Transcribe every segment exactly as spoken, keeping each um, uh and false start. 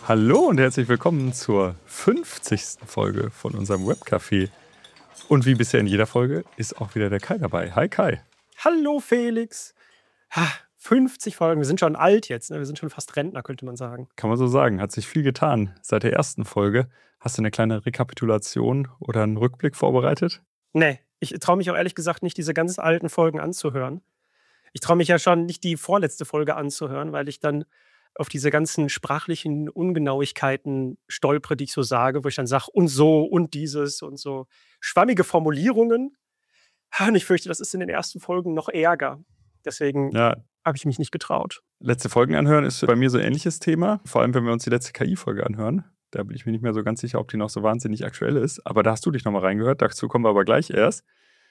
Hallo und herzlich willkommen zur fünfzigsten Folge von unserem Webcafé. Und wie bisher in jeder Folge ist auch wieder der Kai dabei. Hi Kai. Hallo Felix. Ha, fünfzig Folgen, wir sind schon alt jetzt, ne? Wir sind schon fast Rentner, könnte man sagen. Kann man so sagen, hat sich viel getan seit der ersten Folge. Hast du eine kleine Rekapitulation oder einen Rückblick vorbereitet? Nee, ich traue mich auch ehrlich gesagt nicht, diese ganz alten Folgen anzuhören. Ich traue mich ja schon nicht, die vorletzte Folge anzuhören, weil ich dann auf diese ganzen sprachlichen Ungenauigkeiten stolpere, die ich so sage, wo ich dann sage, und so und dieses und so schwammige Formulierungen. Ha, Und ich fürchte, das ist in den ersten Folgen noch ärger. Deswegen Ja, habe ich mich nicht getraut. letzte Folgen anhören ist bei mir so ein ähnliches Thema. Vor allem, wenn wir uns die letzte K I-Folge anhören. Da bin ich mir nicht mehr so ganz sicher, ob die noch so wahnsinnig aktuell ist. Aber da hast du dich nochmal reingehört. Dazu kommen wir aber gleich erst.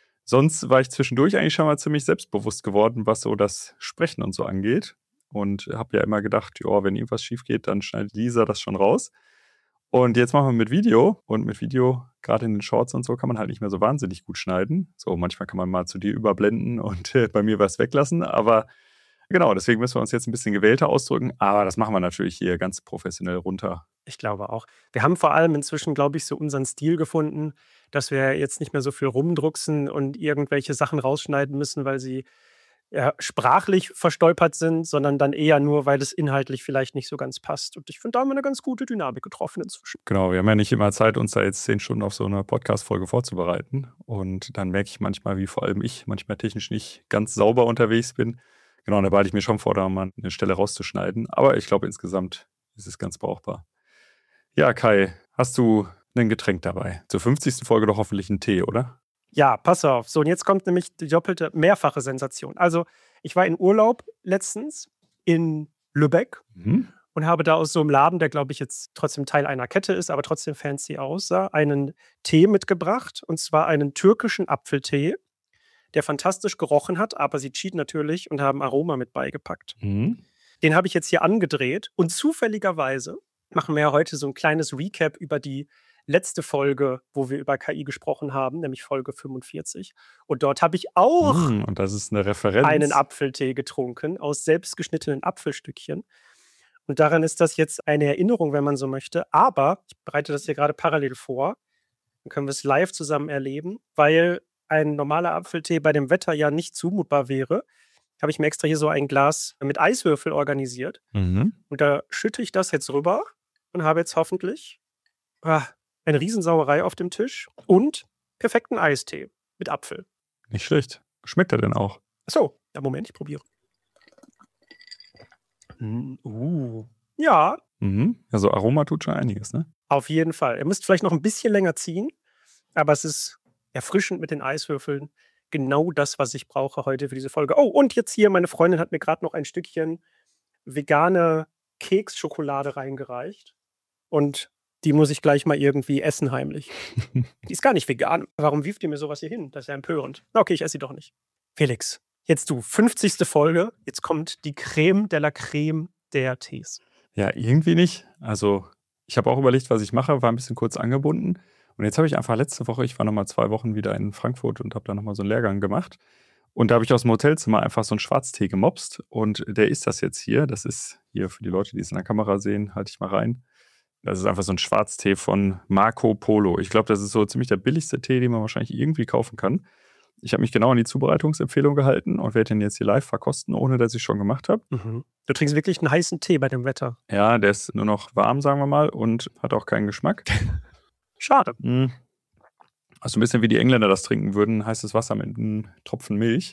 Sonst war ich zwischendurch eigentlich schon mal ziemlich selbstbewusst geworden, was so das Sprechen und so angeht. Und habe ja immer gedacht, ja, wenn irgendwas schief geht, dann schneidet Lisa das schon raus. Und jetzt machen wir mit Video. Und mit Video, gerade in den Shorts und so, kann man halt nicht mehr so wahnsinnig gut schneiden. So, manchmal kann man mal zu dir überblenden und äh, bei mir was weglassen. Aber genau, deswegen müssen wir uns jetzt ein bisschen gewählter ausdrücken. Aber das machen wir natürlich hier ganz professionell runter. Ich glaube auch. Wir haben vor allem inzwischen, glaube ich, so unseren Stil gefunden, dass wir jetzt nicht mehr so viel rumdrucksen und irgendwelche Sachen rausschneiden müssen, weil sie ja, sprachlich verstolpert sind, sondern dann eher nur, weil es inhaltlich vielleicht nicht so ganz passt. Und ich finde, da haben wir eine ganz gute Dynamik getroffen inzwischen. Genau, wir haben ja nicht immer Zeit, uns da jetzt zehn Stunden auf so eine Podcast-Folge vorzubereiten. Und dann merke ich manchmal, wie vor allem ich manchmal technisch nicht ganz sauber unterwegs bin. Genau, und da behalte ich mir schon vor, da mal eine Stelle rauszuschneiden. Aber ich glaube, insgesamt ist es ganz brauchbar. Ja, Kai, hast du ein Getränk dabei? Zur fünfzigsten Folge doch hoffentlich einen Tee, oder? Ja, pass auf. So, und jetzt kommt nämlich die doppelte, mehrfache Sensation. Also, ich war in Urlaub letztens in Lübeck Mhm. und habe da aus so einem Laden, der, glaube ich, jetzt trotzdem Teil einer Kette ist, aber trotzdem fancy aussah, einen Tee mitgebracht. Und zwar einen türkischen Apfeltee, der fantastisch gerochen hat, aber sie cheaten natürlich und haben Aroma mit beigepackt. Mhm. Den habe ich jetzt hier angedreht und zufälligerweise machen wir ja heute so ein kleines Recap über die letzte Folge, wo wir über K I gesprochen haben, nämlich Folge fünfundvierzig. Und dort habe ich auch Mhm, und das ist eine Referenz. einen Apfeltee getrunken aus selbstgeschnittenen Apfelstückchen. Und daran ist das jetzt eine Erinnerung, wenn man so möchte. Aber ich bereite das hier gerade parallel vor. Dann können wir es live zusammen erleben, weil ein normaler Apfeltee bei dem Wetter ja nicht zumutbar wäre. Habe ich mir extra hier so ein Glas mit Eiswürfel organisiert. Mhm. Und da schütte ich das jetzt rüber und habe jetzt hoffentlich ah, eine Riesensauerei auf dem Tisch und perfekten Eistee mit Apfel. Nicht schlecht. Schmeckt er denn auch? Achso, ja, Moment, ich probiere. Mm, Uh. Ja, Mhm. Also Aroma tut schon einiges, ne? auf jeden Fall. Ihr müsst vielleicht noch ein bisschen länger ziehen, aber es ist erfrischend mit den Eiswürfeln. Genau das, was ich brauche heute für diese Folge. Oh, und jetzt hier, meine Freundin hat mir gerade noch ein Stückchen vegane Keksschokolade reingereicht. Und die muss ich gleich mal irgendwie essen heimlich. Die ist gar nicht vegan. Warum wirft ihr mir sowas hier hin? Das ist ja empörend. Na, okay, ich esse sie doch nicht. Felix, jetzt du, fünfzigste Folge. Jetzt kommt die Creme de la Creme der Tees. Ja, irgendwie nicht. Also ich habe auch überlegt, was ich mache, war ein bisschen kurz angebunden. Und jetzt habe ich einfach letzte Woche, ich war nochmal zwei Wochen wieder in Frankfurt und habe da nochmal so einen Lehrgang gemacht. Und da habe ich aus dem Hotelzimmer einfach so einen Schwarztee gemopst. Und der ist das jetzt hier. Das ist hier für die Leute, die es in der Kamera sehen, halte ich mal rein. Das ist einfach so ein Schwarztee von Marco Polo. Ich glaube, das ist so ziemlich der billigste Tee, den man wahrscheinlich irgendwie kaufen kann. Ich habe mich genau an die Zubereitungsempfehlung gehalten und werde den jetzt hier live verkosten, ohne dass ich schon gemacht habe. Mhm. Du trinkst wirklich einen heißen Tee bei dem Wetter. Ja, der ist nur noch warm, sagen wir mal, und hat auch keinen Geschmack. Schade. Mm. Also ein bisschen wie die Engländer das trinken würden, heißes Wasser mit einem Tropfen Milch.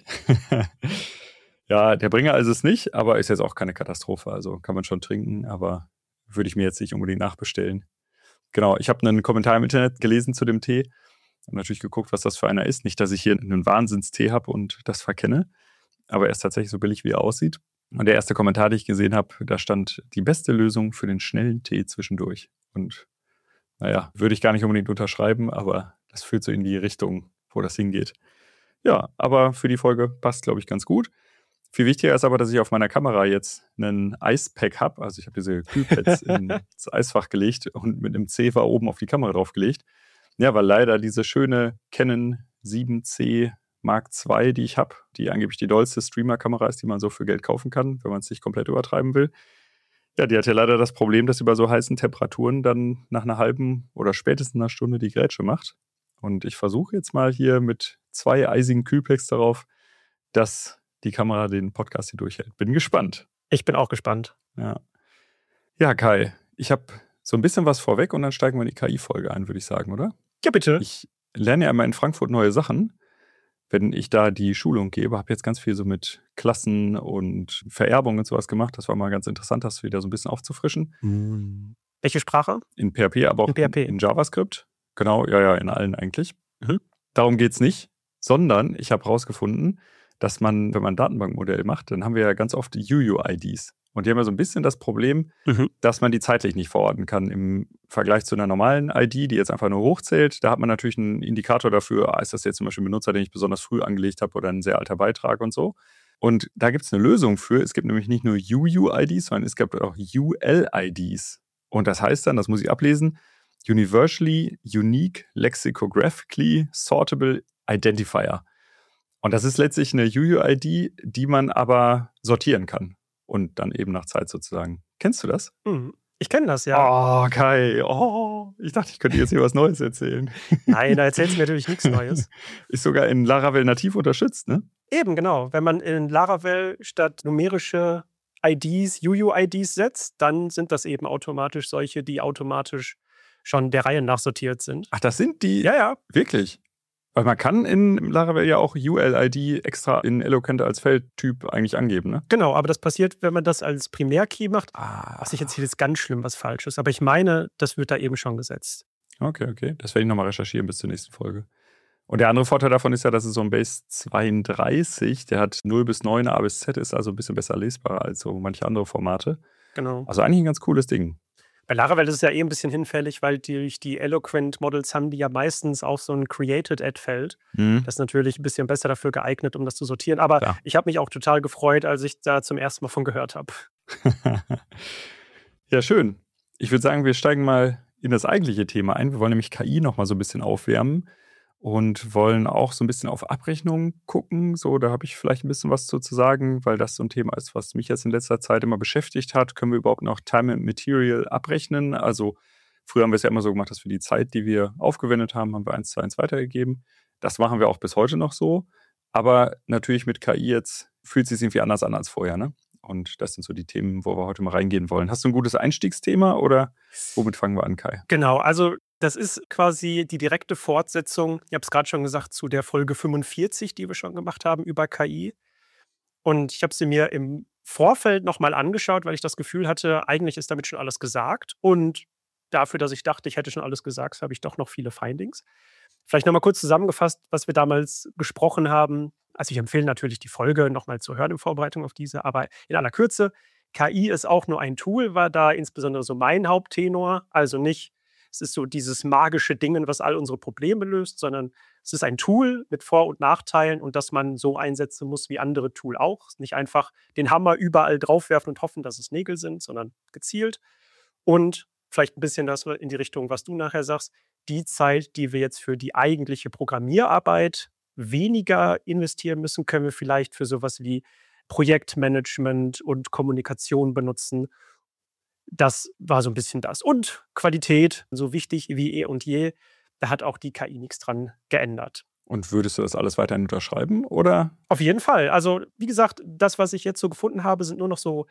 Ja, der Bringer ist es nicht, aber ist jetzt auch keine Katastrophe. Also kann man schon trinken, aber würde ich mir jetzt nicht unbedingt nachbestellen. Genau, ich habe einen Kommentar im Internet gelesen zu dem Tee. Habe natürlich geguckt, was das für einer ist. Nicht, dass ich hier einen Wahnsinnstee habe und das verkenne, aber er ist tatsächlich so billig, wie er aussieht. Und der erste Kommentar, den ich gesehen habe, da stand die beste Lösung für den schnellen Tee zwischendurch. Und naja, würde ich gar nicht unbedingt unterschreiben, aber das führt so in die Richtung, wo das hingeht. Ja, aber für die Folge passt, glaube ich, ganz gut. Viel wichtiger ist aber, dass ich auf meiner Kamera jetzt einen Eispack habe. Also ich habe diese Kühlpads ins Eisfach gelegt und mit einem Zewa oben auf die Kamera draufgelegt. Ja, weil leider diese schöne Canon sieben C Mark zwei, die ich habe, die angeblich die dollste Streamer-Kamera ist, die man so für Geld kaufen kann, wenn man es nicht komplett übertreiben will, Ja, die hat ja leider das Problem, dass sie bei so heißen Temperaturen dann nach einer halben oder spätestens einer Stunde die Grätsche macht. Und ich versuche jetzt mal hier mit zwei eisigen Kühlpacks darauf, dass die Kamera den Podcast hier durchhält. Bin gespannt. Ich bin auch gespannt. Ja, ja Kai, ich habe so ein bisschen was vorweg und dann steigen wir in die K I-Folge ein, würde ich sagen, oder? Ja, bitte. Ich lerne ja immer in Frankfurt neue Sachen, wenn ich da die Schulung gebe. Habe jetzt ganz viel so mit Klassen und Vererbung und sowas gemacht. Das war mal ganz interessant, das wieder so ein bisschen aufzufrischen. Mhm. Welche Sprache? In P H P, aber auch in, P H P. in, in JavaScript. Genau, ja, ja, in allen eigentlich. Mhm. Darum geht es nicht, sondern ich habe herausgefunden, dass man, wenn man ein Datenbankmodell macht, dann haben wir ja ganz oft U U I Ds. Und die haben ja so ein bisschen das Problem, Mhm. dass man die zeitlich nicht verorten kann. Im Vergleich zu einer normalen I D, die jetzt einfach nur hochzählt, da hat man natürlich einen Indikator dafür, ist das jetzt zum Beispiel ein Benutzer, den ich besonders früh angelegt habe oder ein sehr alter Beitrag und so. Und da gibt es eine Lösung für. Es gibt nämlich nicht nur U U I Ds, sondern es gibt auch U L I Ds. Und das heißt dann, das muss ich ablesen, Universally Unique Lexicographically Sortable Identifier. Und das ist letztlich eine U U I D, die man aber sortieren kann. Und dann eben nach Zeit sozusagen. Kennst du das? Mhm. Ich kenne das, ja. Oh, Kai. Oh, ich dachte, ich könnte jetzt hier was Neues erzählen. Nein, da erzählst du mir natürlich nichts Neues. Ist sogar in Laravel nativ unterstützt, ne? Eben, genau. Wenn man in Laravel statt numerische I Ds U U I Ds setzt, dann sind das eben automatisch solche, die automatisch schon der Reihe nach sortiert sind. Ach, das sind die? Ja, ja. Wirklich? Weil man kann in Laravel ja auch U L I D extra in Eloquent als Feldtyp eigentlich angeben, ne? Genau, aber das passiert, wenn man das als Primärkey macht. Ah. Was ich jetzt hier ist ganz schlimm, was falsch ist. Aber ich meine, das wird da eben schon gesetzt. Okay, okay. Das werde ich nochmal recherchieren bis zur nächsten Folge. Und der andere Vorteil davon ist ja, dass es so ein Base zweiunddreißig, der hat null bis neun, A bis Z, ist also ein bisschen besser lesbar als so manche andere Formate. Genau. Also eigentlich ein ganz cooles Ding. Bei Laravel ist es ja eh ein bisschen hinfällig, weil durch die Eloquent-Models haben die ja meistens auch so ein Created-Add-Feld. Mhm. Das ist natürlich ein bisschen besser dafür geeignet, um das zu sortieren. Aber Klar. ich habe mich auch total gefreut, als ich da zum ersten Mal von gehört habe. Ja, schön. Ich würde sagen, wir steigen mal in das eigentliche Thema ein. Wir wollen nämlich K I noch mal so ein bisschen aufwärmen und wollen auch so ein bisschen auf Abrechnungen gucken. So, da habe ich vielleicht ein bisschen was zu, zu sagen, weil das so ein Thema ist, was mich jetzt in letzter Zeit immer beschäftigt hat. Können wir überhaupt noch Time and Material abrechnen? Also früher haben wir es ja immer so gemacht, dass wir die Zeit, die wir aufgewendet haben, haben wir eins zu eins weitergegeben. Das machen wir auch bis heute noch so. Aber natürlich mit K I jetzt fühlt es sich irgendwie anders an als vorher, ne? Und das sind so die Themen, wo wir heute mal reingehen wollen. Hast du ein gutes Einstiegsthema oder womit fangen wir an, Kai? Genau, also das ist quasi die direkte Fortsetzung, ich habe es gerade schon gesagt, zu der Folge fünfundvierzig, die wir schon gemacht haben über K I. Und ich habe sie mir im Vorfeld nochmal angeschaut, weil ich das Gefühl hatte, eigentlich ist damit schon alles gesagt. Und dafür, dass ich dachte, ich hätte schon alles gesagt, habe ich doch noch viele Findings. Vielleicht nochmal kurz zusammengefasst, was wir damals gesprochen haben. Also ich empfehle natürlich, die Folge nochmal zu hören in Vorbereitung auf diese, aber in aller Kürze, K I ist auch nur ein Tool, war da insbesondere so mein Haupttenor. Also nicht, es ist so dieses magische Ding, was all unsere Probleme löst, sondern es ist ein Tool mit Vor- und Nachteilen und dass man so einsetzen muss wie andere Tool auch. Nicht einfach den Hammer überall draufwerfen und hoffen, dass es Nägel sind, sondern gezielt. Und vielleicht ein bisschen das in die Richtung, was du nachher sagst, die Zeit, die wir jetzt für die eigentliche Programmierarbeit weniger investieren müssen, können wir vielleicht für sowas wie Projektmanagement und Kommunikation benutzen. Das war so ein bisschen das. Und Qualität, so wichtig wie eh und je, da hat auch die K I nichts dran geändert. Und würdest du das alles weiterhin unterschreiben, oder? Auf jeden Fall. Also, wie gesagt, das, was ich jetzt so gefunden habe, sind nur noch so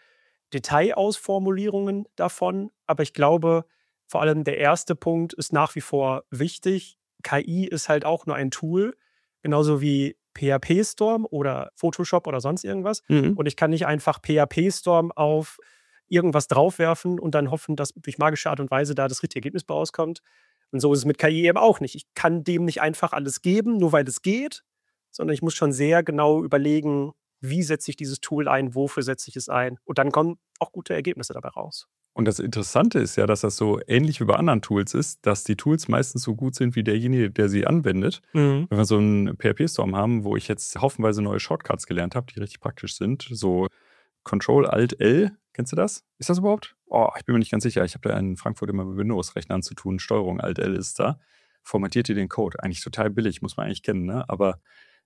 Detailausformulierungen davon. Aber ich glaube, vor allem der erste Punkt ist nach wie vor wichtig. K I ist halt auch nur ein Tool, genauso wie P H P-Storm oder Photoshop oder sonst irgendwas. Mhm. Und ich kann nicht einfach P H P-Storm auf irgendwas draufwerfen und dann hoffen, dass durch magische Art und Weise da das richtige Ergebnis bei rauskommt. Und so ist es mit K I eben auch nicht. Ich kann dem nicht einfach alles geben, nur weil es geht, sondern ich muss schon sehr genau überlegen, wie setze ich dieses Tool ein, wofür setze ich es ein. Und dann kommen auch gute Ergebnisse dabei raus. Und das Interessante ist ja, dass das so ähnlich wie bei anderen Tools ist, dass die Tools meistens so gut sind wie derjenige, der sie anwendet. Mhm. Wenn wir so einen P H P-Storm haben, wo ich jetzt haufenweise neue Shortcuts gelernt habe, die richtig praktisch sind, so Control-Alt-L, kennst du das? Ist das überhaupt? Oh, ich bin mir nicht ganz sicher. Ich habe da in Frankfurt immer mit Windows-Rechnern zu tun. Steuerung Alt-L ist da. Formatiert ihr den Code. Eigentlich total billig, muss man eigentlich kennen, ne? Aber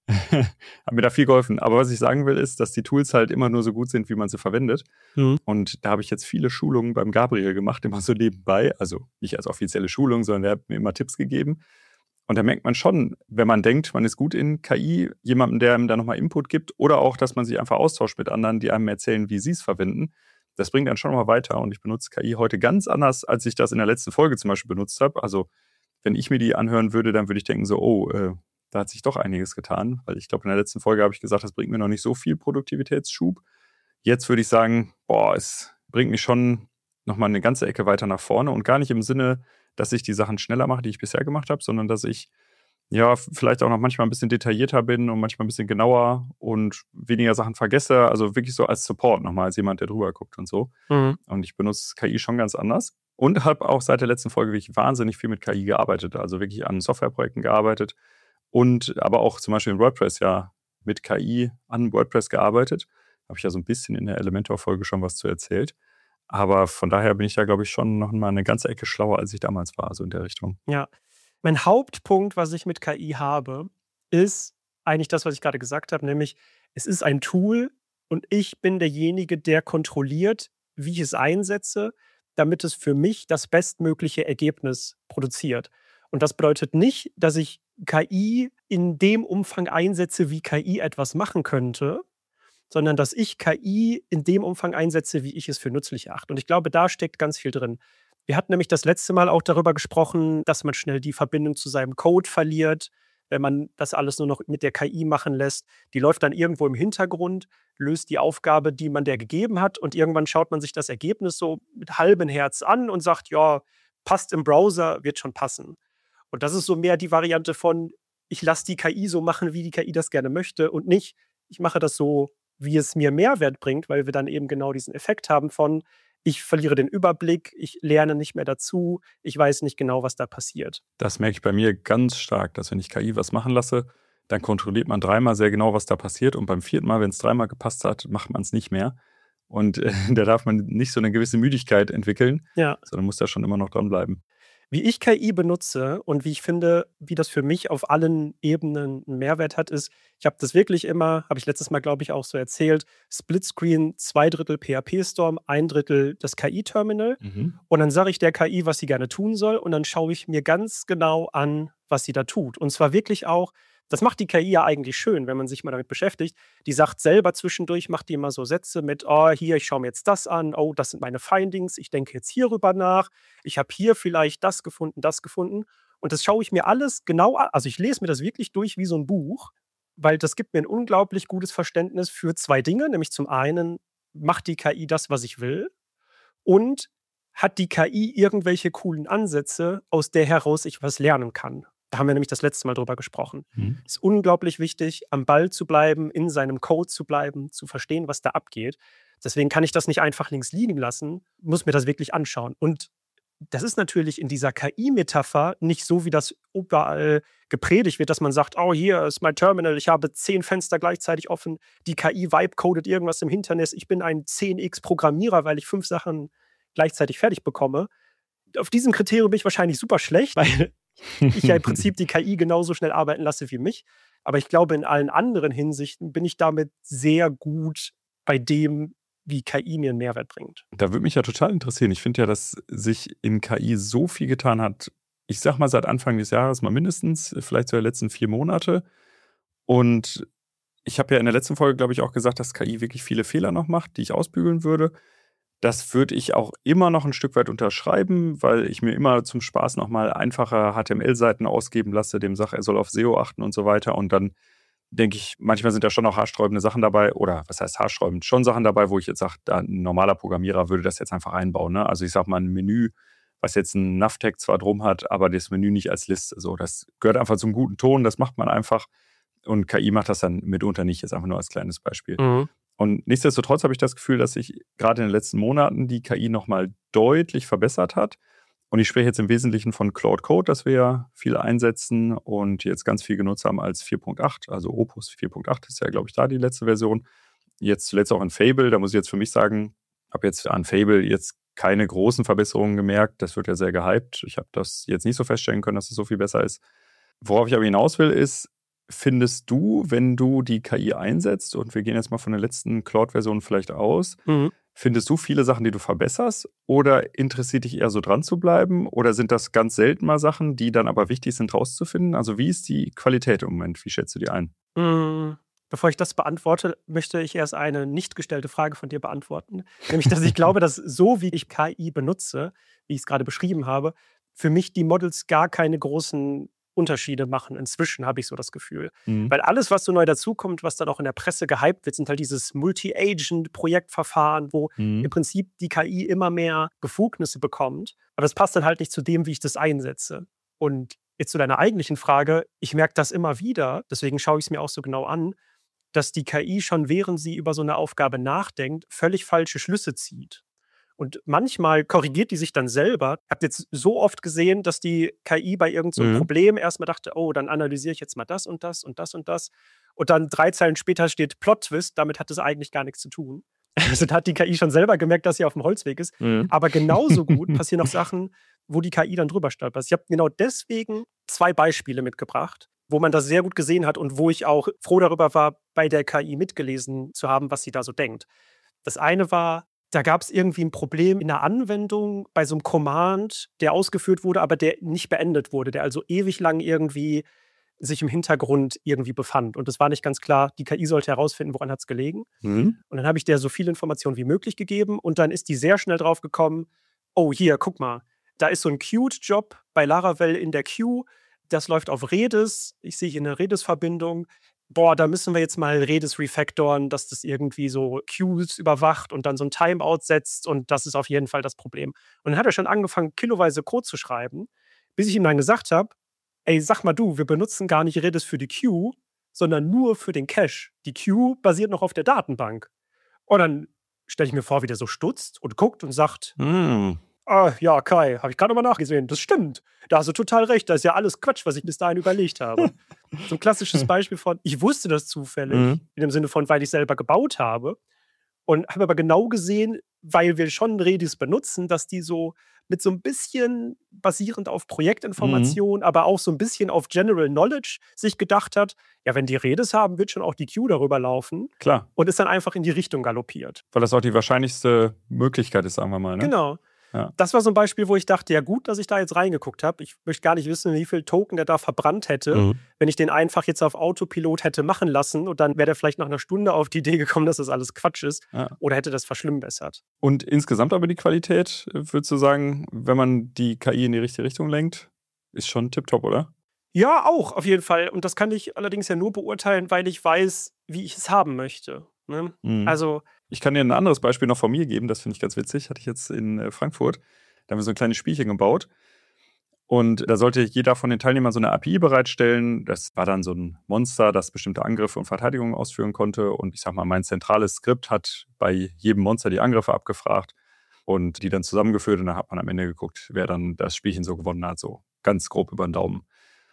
hat mir da viel geholfen. Aber was ich sagen will, ist, dass die Tools halt immer nur so gut sind, wie man sie verwendet. Mhm. Und da habe ich jetzt viele Schulungen beim Gabriel gemacht, immer so nebenbei. Also nicht als offizielle Schulung, sondern er hat mir immer Tipps gegeben. Und da merkt man schon, wenn man denkt, man ist gut in K I, jemanden, der einem da nochmal Input gibt oder auch, dass man sich einfach austauscht mit anderen, die einem erzählen, wie sie es verwenden. Das bringt dann schon mal weiter. Und ich benutze K I heute ganz anders, als ich das in der letzten Folge zum Beispiel benutzt habe. Also wenn ich mir die anhören würde, dann würde ich denken so, oh, äh, da hat sich doch einiges getan. Weil ich glaube, in der letzten Folge habe ich gesagt, das bringt mir noch nicht so viel Produktivitätsschub. Jetzt würde ich sagen, boah, es bringt mich schon nochmal eine ganze Ecke weiter nach vorne. Und gar nicht im Sinne, dass ich die Sachen schneller mache, die ich bisher gemacht habe, sondern dass ich ja vielleicht auch noch manchmal ein bisschen detaillierter bin und manchmal ein bisschen genauer und weniger Sachen vergesse. Also wirklich so als Support nochmal, als jemand, der drüber guckt und so. Mhm. Und ich benutze K I schon ganz anders. Und habe auch seit der letzten Folge wirklich wahnsinnig viel mit K I gearbeitet. Also wirklich an Softwareprojekten gearbeitet. Und aber auch zum Beispiel in WordPress ja mit K I an WordPress gearbeitet. Habe ich ja so ein bisschen in der Elementor-Folge schon was zu erzählt. Aber von daher bin ich da, glaube ich, schon noch mal eine ganze Ecke schlauer, als ich damals war, so in der Richtung. Ja. Mein Hauptpunkt, was ich mit K I habe, ist eigentlich das, was ich gerade gesagt habe, nämlich es ist ein Tool und ich bin derjenige, der kontrolliert, wie ich es einsetze, damit es für mich das bestmögliche Ergebnis produziert. Und das bedeutet nicht, dass ich K I in dem Umfang einsetze, wie K I etwas machen könnte, sondern dass ich K I in dem Umfang einsetze, wie ich es für nützlich erachte. Und ich glaube, da steckt ganz viel drin. Wir hatten nämlich das letzte Mal auch darüber gesprochen, dass man schnell die Verbindung zu seinem Code verliert, wenn man das alles nur noch mit der K I machen lässt. Die läuft dann irgendwo im Hintergrund, löst die Aufgabe, die man der gegeben hat, und irgendwann schaut man sich das Ergebnis so mit halbem Herz an und sagt, ja, passt im Browser, wird schon passen. Und das ist so mehr die Variante von, ich lasse die K I so machen, wie die K I das gerne möchte, und nicht, ich mache das so, wie es mir Mehrwert bringt, weil wir dann eben genau diesen Effekt haben von, ich verliere den Überblick, ich lerne nicht mehr dazu, ich weiß nicht genau, was da passiert. Das merke ich bei mir ganz stark, dass wenn ich K I was machen lasse, dann kontrolliert man dreimal sehr genau, was da passiert, und beim vierten Mal, wenn es dreimal gepasst hat, macht man es nicht mehr. Und äh, da darf man nicht so eine gewisse Müdigkeit entwickeln, ja, sondern muss da schon immer noch dranbleiben. Wie ich K I benutze und wie ich finde, wie das für mich auf allen Ebenen einen Mehrwert hat, ist, ich habe das wirklich immer, habe ich letztes Mal, glaube ich, auch so erzählt, Splitscreen, zwei Drittel P H P-Storm, ein Drittel das K I-Terminal. Mhm. Und dann sage ich der K I, was sie gerne tun soll, und dann schaue ich mir ganz genau an, was sie da tut. Und zwar wirklich auch, das macht die K I ja eigentlich schön, wenn man sich mal damit beschäftigt. Die sagt selber zwischendurch, macht die immer so Sätze mit, oh, hier, ich schaue mir jetzt das an, oh, das sind meine Findings, ich denke jetzt hierüber nach, ich habe hier vielleicht das gefunden, das gefunden. Und das schaue ich mir alles genau an. Also ich lese mir das wirklich durch wie so ein Buch, weil das gibt mir ein unglaublich gutes Verständnis für zwei Dinge. Nämlich zum einen, macht die K I das, was ich will? Und hat die K I irgendwelche coolen Ansätze, aus der heraus ich was lernen kann? Da haben wir nämlich das letzte Mal drüber gesprochen. Mhm. Es ist unglaublich wichtig, am Ball zu bleiben, in seinem Code zu bleiben, zu verstehen, was da abgeht. Deswegen kann ich das nicht einfach links liegen lassen, muss mir das wirklich anschauen. Und das ist natürlich in dieser K I-Metapher nicht so, wie das überall gepredigt wird, dass man sagt, oh, hier ist mein Terminal, ich habe zehn Fenster gleichzeitig offen, die K I vibe-codet irgendwas im Internet, ich bin ein zehn x Programmierer, weil ich fünf Sachen gleichzeitig fertig bekomme. Auf diesem Kriterium bin ich wahrscheinlich super schlecht, weil ich ja im Prinzip die K I genauso schnell arbeiten lasse wie mich. Aber ich glaube, in allen anderen Hinsichten bin ich damit sehr gut bei dem, wie K I mir einen Mehrwert bringt. Da würde mich ja total interessieren. Ich finde ja, dass sich in K I so viel getan hat. Ich sag mal, seit Anfang des Jahres mal mindestens, vielleicht so die letzten vier Monate. Und ich habe ja in der letzten Folge, glaube ich, auch gesagt, dass K I wirklich viele Fehler noch macht, die ich ausbügeln würde. Das würde ich auch immer noch ein Stück weit unterschreiben, weil ich mir immer zum Spaß nochmal einfache H T M L-Seiten ausgeben lasse, dem sage, er soll auf S E O achten und so weiter. Und dann denke ich, manchmal sind da schon auch haarsträubende Sachen dabei, oder was heißt haarsträubend? Schon Sachen dabei, wo ich jetzt sage, ein normaler Programmierer würde das jetzt einfach einbauen. Ne? Also ich sage mal, ein Menü, was jetzt ein Nav-Tag zwar drum hat, aber das Menü nicht als Liste. So, das gehört einfach zum guten Ton, das macht man einfach. Und K I macht das dann mitunter nicht, jetzt einfach nur als kleines Beispiel. Mhm. Und nichtsdestotrotz habe ich das Gefühl, dass sich gerade in den letzten Monaten die K I nochmal deutlich verbessert hat. Und ich spreche jetzt im Wesentlichen von Claude Code, das wir ja viel einsetzen und jetzt ganz viel genutzt haben als vier Punkt acht. Also Opus vier Punkt acht ist ja, glaube ich, da die letzte Version. Jetzt zuletzt auch in Fable. Da muss ich jetzt für mich sagen, habe jetzt an Fable jetzt keine großen Verbesserungen gemerkt. Das wird ja sehr gehypt. Ich habe das jetzt nicht so feststellen können, dass es so viel besser ist. Worauf ich aber hinaus will, ist, findest du, wenn du die K I einsetzt, und wir gehen jetzt mal von der letzten Claude-Version vielleicht aus, Mhm. findest du viele Sachen, die du verbesserst, oder interessiert dich eher so dran zu bleiben, oder sind das ganz selten mal Sachen, die dann aber wichtig sind rauszufinden? Also wie ist die Qualität im Moment? Wie schätzt du die ein? Hm, bevor ich das beantworte, möchte ich erst eine nicht gestellte Frage von dir beantworten. Nämlich, dass ich glaube, dass so wie ich K I benutze, wie ich es gerade beschrieben habe, für mich die Models gar keine großen Unterschiede machen. Inzwischen habe ich so das Gefühl. Mhm. Weil alles, was so neu dazukommt, was dann auch in der Presse gehypt wird, sind halt dieses Multi-Agent-Projektverfahren, wo im Mhm. Prinzip die K I immer mehr Befugnisse bekommt. Aber das passt dann halt nicht zu dem, wie ich das einsetze. Und jetzt zu deiner eigentlichen Frage, ich merke das immer wieder, deswegen schaue ich es mir auch so genau an, dass die K I schon, während sie über so eine Aufgabe nachdenkt, völlig falsche Schlüsse zieht. Und manchmal korrigiert die sich dann selber. Ich habe jetzt so oft gesehen, dass die K I bei irgend so 'nem Mhm. Problem erst mal dachte: „Oh, dann analysiere ich jetzt mal das und das und das und das." Und dann drei Zeilen später steht Plot-Twist, damit hat es eigentlich gar nichts zu tun. Also, da hat die K I schon selber gemerkt, dass sie aufm Holzweg ist. Mhm. Aber genauso gut passieren auch Sachen, wo die K I dann drüber stolpert. Ich habe genau deswegen zwei Beispiele mitgebracht, wo man das sehr gut gesehen hat und wo ich auch froh darüber war, bei der K I mitgelesen zu haben, was sie da so denkt. Das eine war, da gab's irgendwie 'n Problem in der Anwendung bei so 'nem Command, der ausgeführt wurde, aber der nicht beendet wurde, der also ewig lang irgendwie sich im Hintergrund irgendwie befand. Und es war nicht ganz klar, die K I sollte herausfinden, woran hat's gelegen. Mhm. Und dann habe ich der so viele Informationen wie möglich gegeben und dann ist die sehr schnell drauf gekommen: „Oh, hier, guck mal, da ist so 'n Queued-Job bei Laravel in der Queue. Das läuft auf Redis. Ich sehe hier 'ne Redis-Verbindung. Boah, da müssen wir jetzt mal Redis refactoren, dass das irgendwie so Queues überwacht und dann so 'n Timeout setzt und das ist auf jeden Fall das Problem." Und dann hat er schon angefangen, kiloweise Code zu schreiben, bis ich ihm dann gesagt habe: „Ey, sag mal du, wir benutzen gar nicht Redis für die Queue, sondern nur für den Cache. Die Queue basiert noch auf der Datenbank." Und dann stelle ich mir vor, wie der so stutzt und guckt und sagt: Mhm. „Ah, ja, Kai, habe ich grad noch mal nachgesehen. Das stimmt. Da hast du total recht. Das ist ja alles Quatsch, was ich bis dahin überlegt habe." So 'n klassisches Beispiel von, ich wusste das zufällig, Mhm. in dem Sinne von, weil ich's selber gebaut habe und habe aber genau gesehen, weil wir schon Redis benutzen, dass die so mit so 'n bisschen basierend auf Mhm. Projektinformation, aber auch so 'n bisschen auf General Knowledge sich gedacht hat: „Ja, wenn die Redis haben, wird schon auch die Queue darüber laufen." Klar. Und ist dann einfach in die Richtung galoppiert. Weil das auch die wahrscheinlichste Möglichkeit ist, sagen wir mal, ne? Genau. Ja. Das war so 'n Beispiel, wo ich dachte: „Ja gut, dass ich da jetzt reingeguckt habe. Ich möchte gar nicht wissen, wie viel Token der da verbrannt hätte, Mhm. wenn ich den einfach jetzt auf Autopilot hätte machen lassen und dann wäre der vielleicht nach 'ner Stunde auf die Idee gekommen, dass das alles Quatsch ist Ja. oder hätte das verschlimmbessert." Und insgesamt aber die Qualität, würdest du sagen, wenn man die K I in die richtige Richtung lenkt, ist schon tipptopp, oder? Ja, auch, auf jeden Fall. Und das kann ich allerdings ja nur beurteilen, weil ich weiß, wie ich es haben möchte, ne? Mhm. Also Ich kann dir 'n anderes Beispiel noch von mir geben, das finde ich ganz witzig. Hatte ich jetzt in, äh, Frankfurt. Da haben wir so 'n kleines Spielchen gebaut. Und da sollte jeder von den Teilnehmern so 'ne A P I bereitstellen. Das war dann so 'n Monster, das bestimmte Angriffe und Verteidigungen ausführen konnte. Und ich sage mal, mein zentrales Skript hat bei jedem Monster die Angriffe abgefragt und die dann zusammengeführt. Und dann hat man am Ende geguckt, wer dann das Spielchen so gewonnen hat, so ganz grob über 'n Daumen.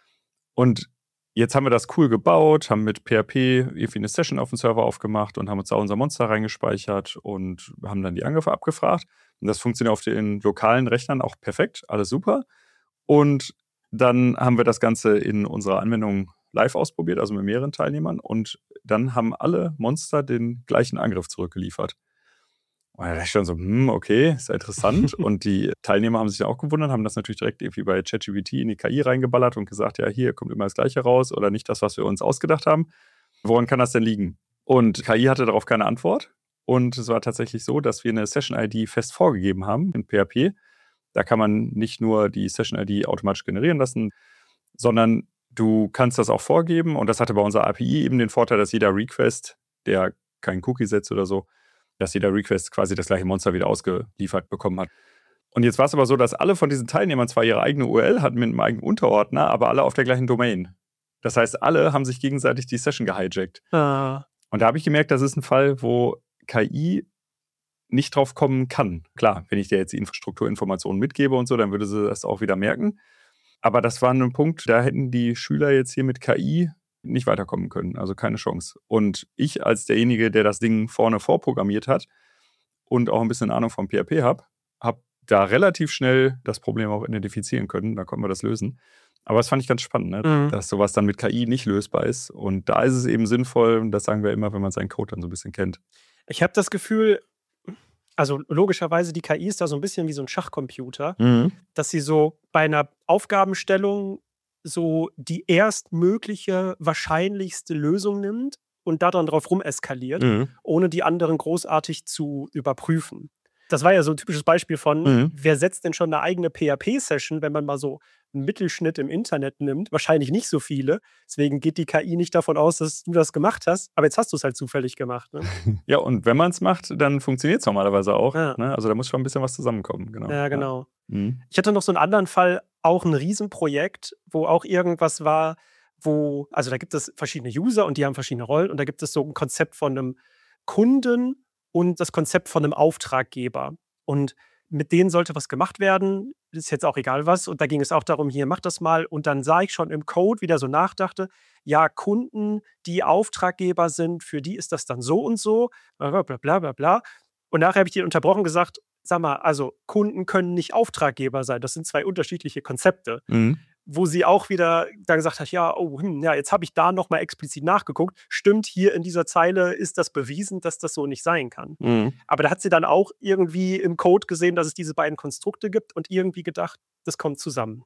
Und jetzt haben wir das cool gebaut, haben mit P H P irgendwie 'ne Session aufm Server aufgemacht und haben uns da unser Monster reingespeichert und haben dann die Angriffe abgefragt. Und das funktioniert auf den lokalen Rechnern auch perfekt, alles super. Und dann haben wir das Ganze in unserer Anwendung live ausprobiert, also mit mehreren Teilnehmern. Und dann haben alle Monster den gleichen Angriff zurückgeliefert. Und da dachte ich schon so: „Hm, okay, ist ja interessant." Und die Teilnehmer haben sich dann auch gewundert, haben das natürlich direkt irgendwie bei ChatGPT in die K I reingeballert und gesagt: „Ja, hier kommt immer das Gleiche raus oder nicht das, was wir uns ausgedacht haben. Woran kann das denn liegen?" Und K I hatte darauf keine Antwort. Und es war tatsächlich so, dass wir 'ne Session-I D fest vorgegeben haben in P H P. Da kann man nicht nur die Session-I D automatisch generieren lassen, sondern du kannst das auch vorgeben. Und das hatte bei unserer A P I eben den Vorteil, dass jeder Request, der keinen Cookie setzt oder so, dass jeder Request quasi das gleiche Monster wieder ausgeliefert bekommen hat. Und jetzt war's aber so, dass alle von diesen Teilnehmern zwar ihre eigene U R L hatten mit 'nem eigenen Unterordner, aber alle auf der gleichen Domain. Das heißt, alle haben sich gegenseitig die Session gehijackt. Ah. Und da habe ich gemerkt, das ist 'n Fall, wo K I nicht drauf kommen kann. Klar, wenn ich dir jetzt die Infrastrukturinformationen mitgebe und so, dann würde sie das auch wieder merken. Aber das war 'n Punkt, da hätten die Schüler jetzt hier mit K I nicht weiterkommen können, also keine Chance. Und ich als derjenige, der das Ding vorne vorprogrammiert hat und auch 'n bisschen Ahnung von P H P habe, habe da relativ schnell das Problem auch identifizieren können. Da konnten wir das lösen. Aber das fand ich ganz spannend, ne? Mhm. Dass sowas dann mit K I nicht lösbar ist. Und da ist es eben sinnvoll, und das sagen wir immer, wenn man seinen Code dann so ein bisschen kennt. Ich habe das Gefühl, also logischerweise, die K I ist da so ein bisschen wie so ein Schachcomputer, Mhm. dass sie so bei einer Aufgabenstellung so die erstmögliche, wahrscheinlichste Lösung nimmt und da dann drauf rumeskaliert, Mhm. ohne die anderen großartig zu überprüfen. Das war ja so ein typisches Beispiel von, Mhm. wer setzt denn schon eine eigene P H P-Session, wenn man mal so einen Mittelschnitt im Internet nimmt? Wahrscheinlich nicht so viele. Deswegen geht die K I nicht davon aus, dass du das gemacht hast. Aber jetzt hast du es halt zufällig gemacht. Ne? Ja, und wenn man es macht, dann funktioniert es normalerweise auch. Ja. Ne? Also da muss schon ein bisschen was zusammenkommen. Genau. Ja, genau. Mhm. Ich hatte noch so einen anderen Fall, auch ein Riesenprojekt, wo auch irgendwas war, wo, also da gibt es verschiedene User und die haben verschiedene Rollen und da gibt es so ein Konzept von einem Kunden und das Konzept von einem Auftraggeber. Und mit denen sollte was gemacht werden, ist jetzt auch egal was. Und da ging es auch darum, hier, mach das mal. Und dann sah ich schon im Code, wie der so nachdachte, ja, Kunden, die Auftraggeber sind, für die ist das dann so und so, bla bla bla bla bla. Und nachher habe ich den unterbrochen und gesagt, sag mal, also Kunden können nicht Auftraggeber sein. Das sind zwei unterschiedliche Konzepte. Mhm. Wo sie auch wieder da gesagt hat, ja, oh, hm, ja, jetzt habe ich da nochmal explizit nachgeguckt. Stimmt, hier in dieser Zeile ist das bewiesen, dass das so nicht sein kann. Mhm. Aber da hat sie dann auch irgendwie im Code gesehen, dass es diese beiden Konstrukte gibt und irgendwie gedacht, das kommt zusammen.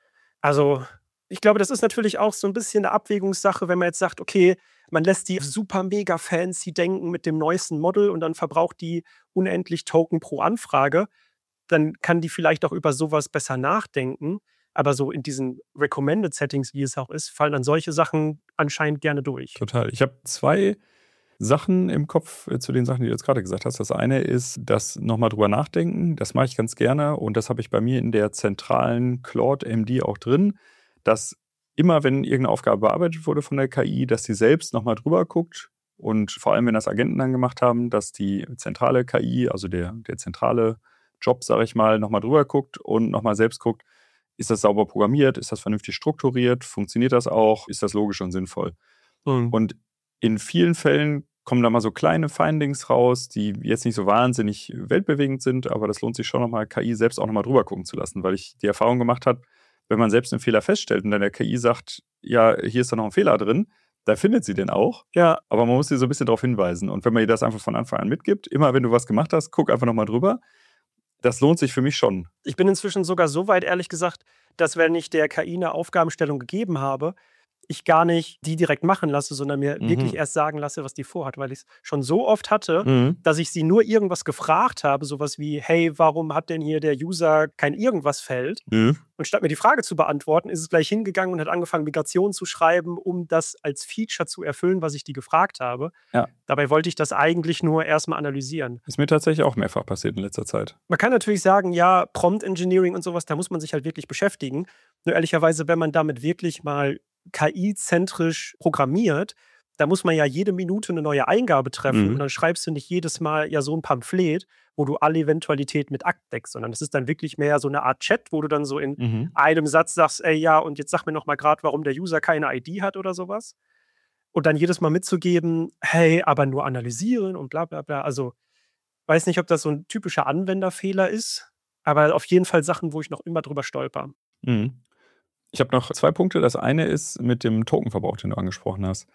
Also, ich glaube, das ist natürlich auch so ein bisschen eine Abwägungssache, wenn man jetzt sagt, okay, man lässt die super mega fancy denken mit dem neuesten Model und dann verbraucht die unendlich Token pro Anfrage, dann kann die vielleicht auch über sowas besser nachdenken. Aber so in diesen Recommended Settings, wie es auch ist, fallen dann solche Sachen anscheinend gerne durch. Total. Ich habe zwei Sachen im Kopf äh, zu den Sachen, die du jetzt gerade gesagt hast. Das eine ist, das nochmal drüber nachdenken. Das mache ich ganz gerne und das habe ich bei mir in der zentralen Claude M D auch drin, dass immer, wenn irgendeine Aufgabe bearbeitet wurde von der K I, dass sie selbst nochmal drüber guckt und vor allem, wenn das Agenten dann gemacht haben, dass die zentrale K I, also der, der zentrale Job, sage ich mal, nochmal drüber guckt und nochmal selbst guckt, ist das sauber programmiert, ist das vernünftig strukturiert, funktioniert das auch, ist das logisch und sinnvoll. Mhm. Und in vielen Fällen kommen da mal so kleine Findings raus, die jetzt nicht so wahnsinnig weltbewegend sind, aber das lohnt sich schon nochmal, K I selbst auch nochmal drüber gucken zu lassen, weil ich die Erfahrung gemacht habe, wenn man selbst einen Fehler feststellt und dann der K I sagt, ja, hier ist da noch ein Fehler drin, da findet sie den auch, Ja, aber man muss sie so ein bisschen darauf hinweisen. Und wenn man ihr das einfach von Anfang an mitgibt, immer wenn du was gemacht hast, guck einfach nochmal drüber, das lohnt sich für mich schon. ich bin inzwischen sogar so weit, ehrlich gesagt, dass wenn ich der K I eine Aufgabenstellung gegeben habe, ich gar nicht die direkt machen lasse, sondern mir Mhm. wirklich erst sagen lasse, was die vorhat, weil ich es schon so oft hatte, Mhm. dass ich sie nur irgendwas gefragt habe, sowas wie, hey, warum hat denn hier der User kein Irgendwas-Feld? Mhm. Und statt mir die Frage zu beantworten, ist es gleich hingegangen und hat angefangen, Migration zu schreiben, um das als Feature zu erfüllen, was ich die gefragt habe. Ja. Dabei wollte ich das eigentlich nur erstmal analysieren. Ist mir tatsächlich auch mehrfach passiert in letzter Zeit. Man kann natürlich sagen, ja, Prompt Engineering und sowas, da muss man sich halt wirklich beschäftigen. Nur ehrlicherweise, wenn man damit wirklich mal K I-zentrisch programmiert, da muss man ja jede Minute eine neue Eingabe treffen Mhm. und dann schreibst du nicht jedes Mal ja so ein Pamphlet, wo du alle Eventualitäten mit abdeckst, sondern das ist dann wirklich mehr so eine Art Chat, wo du dann so in Mhm. einem Satz sagst, ey, ja, und jetzt sag mir noch mal gerade, warum der User keine I D hat oder sowas. Und dann jedes Mal mitzugeben, hey, aber nur analysieren und bla bla bla. Also, weiß nicht, ob das so ein typischer Anwenderfehler ist, aber auf jeden Fall Sachen, wo ich noch immer drüber stolper. Mhm. Ich habe noch zwei Punkte. Das eine ist mit dem Tokenverbrauch, den du angesprochen hast.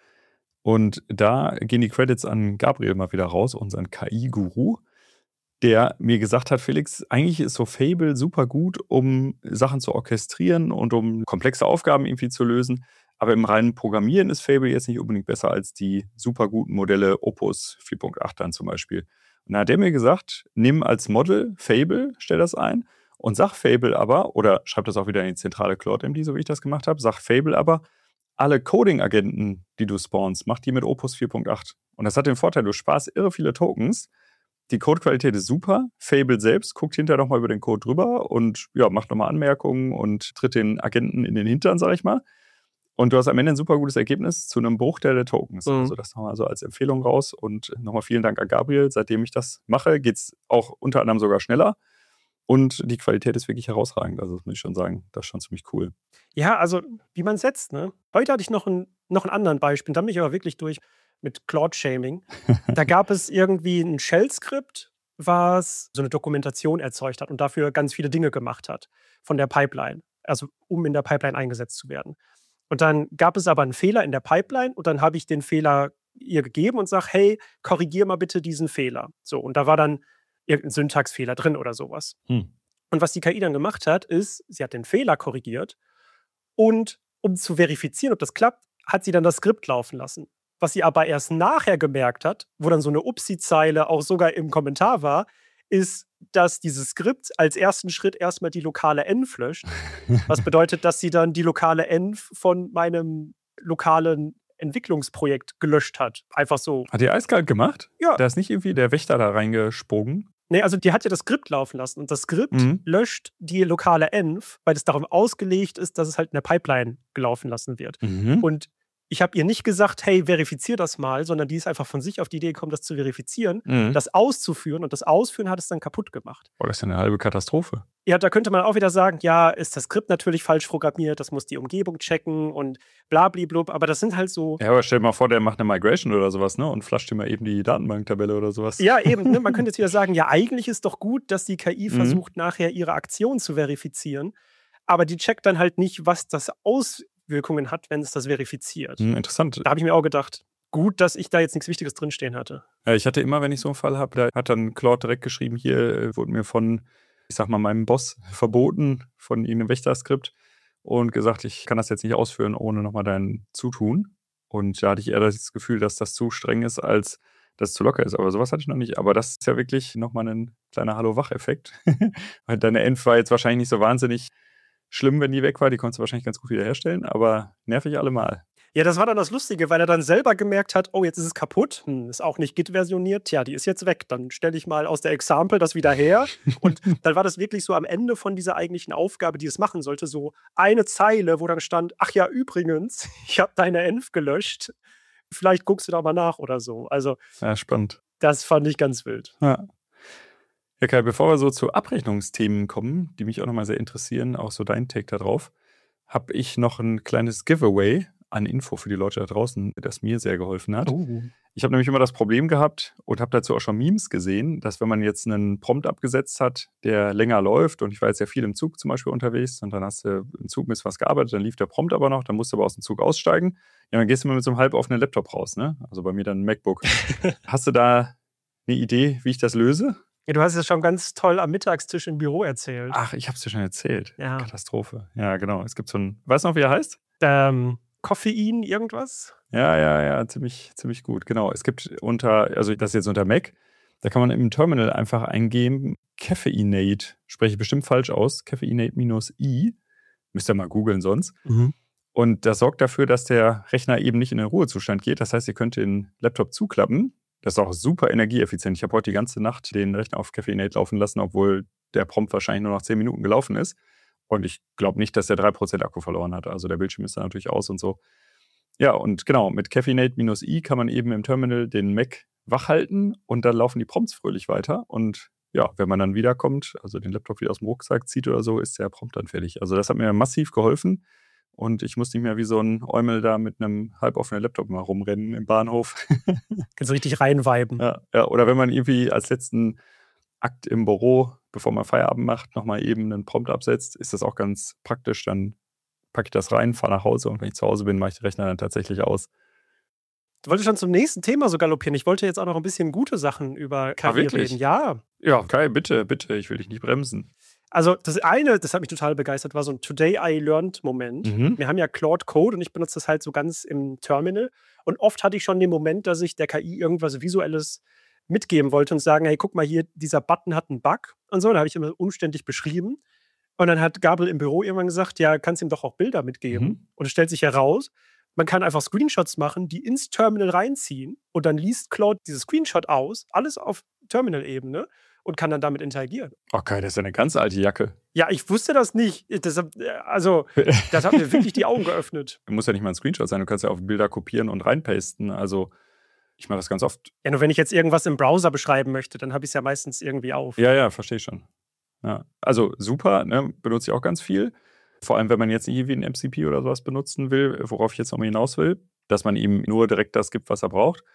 Und da gehen die Credits an Gabriel mal wieder raus, unseren K I-Guru, der mir gesagt hat, Felix, eigentlich ist so Fable super gut, um Sachen zu orchestrieren und um komplexe Aufgaben irgendwie zu lösen. Aber im reinen Programmieren ist Fable jetzt nicht unbedingt besser als die super guten Modelle Opus vier Punkt acht dann zum Beispiel. Und da hat er mir gesagt, nimm als Model Fable, stell das ein und sag Fable aber, oder schreib das auch wieder in die zentrale Claude M D, so wie ich das gemacht habe, sag Fable aber, alle Coding-Agenten, die du spawnst, mach die mit Opus vier Punkt acht. Und das hat den Vorteil, du sparst irre viele Tokens, die Codequalität ist super, Fable selbst guckt hinterher nochmal über den Code drüber und ja, macht nochmal Anmerkungen und tritt den Agenten in den Hintern, sag ich mal. Und du hast am Ende ein super gutes Ergebnis zu einem Bruchteil der Tokens. Mhm. Also das nochmal so als Empfehlung raus. Und nochmal vielen Dank an Gabriel. Seitdem ich das mache, geht es auch unter anderem sogar schneller. Und die Qualität ist wirklich herausragend. Also das muss ich schon sagen, das ist schon ziemlich cool. Ja, also wie man setzt, ne? Heute hatte ich noch ein noch 'n anderen Beispiel, da bin ich aber wirklich durch mit Claude-Shaming. Da gab es irgendwie ein Shell-Skript, was so eine Dokumentation erzeugt hat und dafür ganz viele Dinge gemacht hat von der Pipeline. also um in der Pipeline eingesetzt zu werden. Und dann gab es aber einen Fehler in der Pipeline und dann habe ich den Fehler ihr gegeben und sage, hey, korrigier mal bitte diesen Fehler. So, und da war dann irgendein Syntaxfehler drin oder sowas. Hm. Und was die K I dann gemacht hat, ist, sie hat den Fehler korrigiert und um zu verifizieren, ob das klappt, hat sie dann das Skript laufen lassen. Was sie aber erst nachher gemerkt hat, wo dann so eine Upsi-Zeile auch sogar im Kommentar war, ist, dass dieses Skript als ersten Schritt erstmal die lokale env löscht. Was bedeutet, dass sie dann die lokale env von meinem lokalen Entwicklungsprojekt gelöscht hat. Einfach so. Hat die eiskalt gemacht? Ja. Da ist nicht irgendwie der Wächter da reingesprungen? Nee, also die hat ja das Skript laufen lassen und das Skript Mhm. löscht die lokale env, weil es darum ausgelegt ist, dass es halt in der Pipeline gelaufen lassen wird. Mhm. Und ich habe ihr nicht gesagt, hey, verifizier das mal, sondern die ist einfach von sich auf die Idee gekommen, das zu verifizieren, Mhm. das auszuführen und das Ausführen hat es dann kaputt gemacht. Boah, das ist ja eine halbe Katastrophe. Ja, da könnte man auch wieder sagen, ja, ist das Skript natürlich falsch programmiert, das muss die Umgebung checken und blablablub, aber das sind halt so. Ja, aber stell dir mal vor, der macht eine Migration oder sowas, ne? Und flasht dir mal eben die Datenbanktabelle oder sowas. Ja, eben, ne? Man könnte jetzt wieder sagen, ja, eigentlich ist doch gut, dass die K I Mhm. versucht, nachher ihre Aktion zu verifizieren, aber die checkt dann halt nicht, was das Auswirkungen hat, wenn es das verifiziert. Hm, interessant. Da habe ich mir auch gedacht, gut, dass ich da jetzt nichts Wichtiges drinstehen hatte. Ja, ich hatte immer, wenn ich so einen Fall habe, da hat dann Claude direkt geschrieben, hier äh, wurde mir von, ich sag mal, meinem Boss verboten, von irgendeinem Wächterskript und gesagt, ich kann das jetzt nicht ausführen, ohne nochmal dein Zutun. Und da hatte ich eher das Gefühl, dass das zu streng ist, als dass es zu locker ist. Aber sowas hatte ich noch nicht. Aber das ist ja wirklich nochmal ein kleiner Hallo-Wach-Effekt. Weil deine Env war jetzt wahrscheinlich nicht so wahnsinnig schlimm, wenn die weg war. Die konntest du wahrscheinlich ganz gut wiederherstellen, aber nervig allemal. Ja, das war dann das Lustige, weil er dann selber gemerkt hat, oh, jetzt ist es kaputt, hm, ist auch nicht Git-versioniert, tja, die ist jetzt weg, dann stelle ich mal aus der Example das wieder her. Und dann war das wirklich so am Ende von dieser eigentlichen Aufgabe, die es machen sollte, so eine Zeile, wo dann stand, ach ja, übrigens, ich habe deine env gelöscht, vielleicht guckst du da mal nach oder so. Also, Ja, spannend. das fand ich ganz wild. Ja. Ja, Kai, bevor wir so zu Abrechnungsthemen kommen, die mich auch nochmal sehr interessieren, auch so dein Take da drauf, habe ich noch ein kleines Giveaway an Info für die Leute da draußen, das mir sehr geholfen hat. Oh. Ich habe nämlich immer das Problem gehabt und habe dazu auch schon Memes gesehen, dass wenn man jetzt einen Prompt abgesetzt hat, der länger läuft und ich war jetzt ja viel im Zug zum Beispiel unterwegs und dann hast du im Zug ein bisschen was gearbeitet, dann lief der Prompt aber noch, dann musst du aber aus dem Zug aussteigen. Ja, dann gehst du mal mit so einem halb offenen Laptop raus, ne? Also bei mir dann ein MacBook. Hast du da eine Idee, wie ich das löse? Ja, du hast es schon ganz toll am Mittagstisch im Büro erzählt. Ach, ich habe es dir schon erzählt. Ja. Katastrophe. Ja, genau. Es gibt so ein, weißt du noch, wie er heißt? Ähm, Koffein, irgendwas? Ja, ja, ja, ziemlich, ziemlich gut. Genau. Es gibt unter, also das ist jetzt unter Mac, da kann man im Terminal einfach eingeben, Caffeinate, spreche ich bestimmt falsch aus, Caffeinate-I, müsst ihr mal googeln sonst. Mhm. Und das sorgt dafür, dass der Rechner eben nicht in den Ruhezustand geht. Das heißt, ihr könnt den Laptop zuklappen. Das ist auch super energieeffizient. Ich habe heute die ganze Nacht den Rechner auf Caffeinate laufen lassen, obwohl der Prompt wahrscheinlich nur noch zehn Minuten gelaufen ist. Und ich glaube nicht, dass der drei Prozent Akku verloren hat. Also der Bildschirm ist da natürlich aus und so. Ja, und genau, mit Caffeinate-I kann man eben im Terminal den Mac wach halten und dann laufen die Prompts fröhlich weiter. Und ja, wenn man dann wiederkommt, also den Laptop wieder aus dem Rucksack zieht oder so, ist der Prompt dann fertig. Also das hat mir massiv geholfen. Und ich muss nicht mehr wie so ein Eumel da mit einem halboffenen Laptop mal rumrennen im Bahnhof. Kannst du richtig reinviben. Ja, ja, oder wenn man irgendwie als letzten Akt im Büro, bevor man Feierabend macht, nochmal eben einen Prompt absetzt, ist das auch ganz praktisch. Dann packe ich das rein, fahre nach Hause und wenn ich zu Hause bin, mache ich den Rechner dann tatsächlich aus. Du wolltest schon zum nächsten Thema so galoppieren. Ich wollte jetzt auch noch ein bisschen gute Sachen über K I Ah, wirklich? reden. Ja. Ja, Kai, bitte, bitte, ich will dich nicht bremsen. Also das eine, das hat mich total begeistert, war so ein Today I Learned-Moment. Mhm. Wir haben ja Claude Code und ich benutze das halt so ganz im Terminal. Und oft hatte ich schon den Moment, dass ich der K I irgendwas Visuelles mitgeben wollte und sagen, hey, guck mal hier, dieser Button hat einen Bug und so. Da habe ich immer umständlich beschrieben. Und dann hat Gabriel im Büro irgendwann gesagt, ja, kannst ihm doch auch Bilder mitgeben. Mhm. Und es stellt sich heraus, man kann einfach Screenshots machen, die ins Terminal reinziehen und dann liest Claude dieses Screenshot aus, alles auf Terminal-Ebene und kann dann damit interagieren. Okay, das ist ja eine ganz alte Jacke. Ja, ich wusste das nicht. Das, also, das hat mir wirklich die Augen geöffnet. Muss ja nicht mal ein Screenshot sein, du kannst ja auch Bilder kopieren und reinpasten. Also ich mache das ganz oft. Ja, nur wenn ich jetzt irgendwas im Browser beschreiben möchte, dann habe ich es ja meistens irgendwie auf. Ja, ja, verstehe ich schon. Ja. Also super, ne? Benutze ich auch ganz viel. Vor allem, wenn man jetzt nicht irgendwie ein M C P oder sowas benutzen will, worauf ich jetzt nochmal hinaus will, dass man ihm nur direkt das gibt, was er braucht.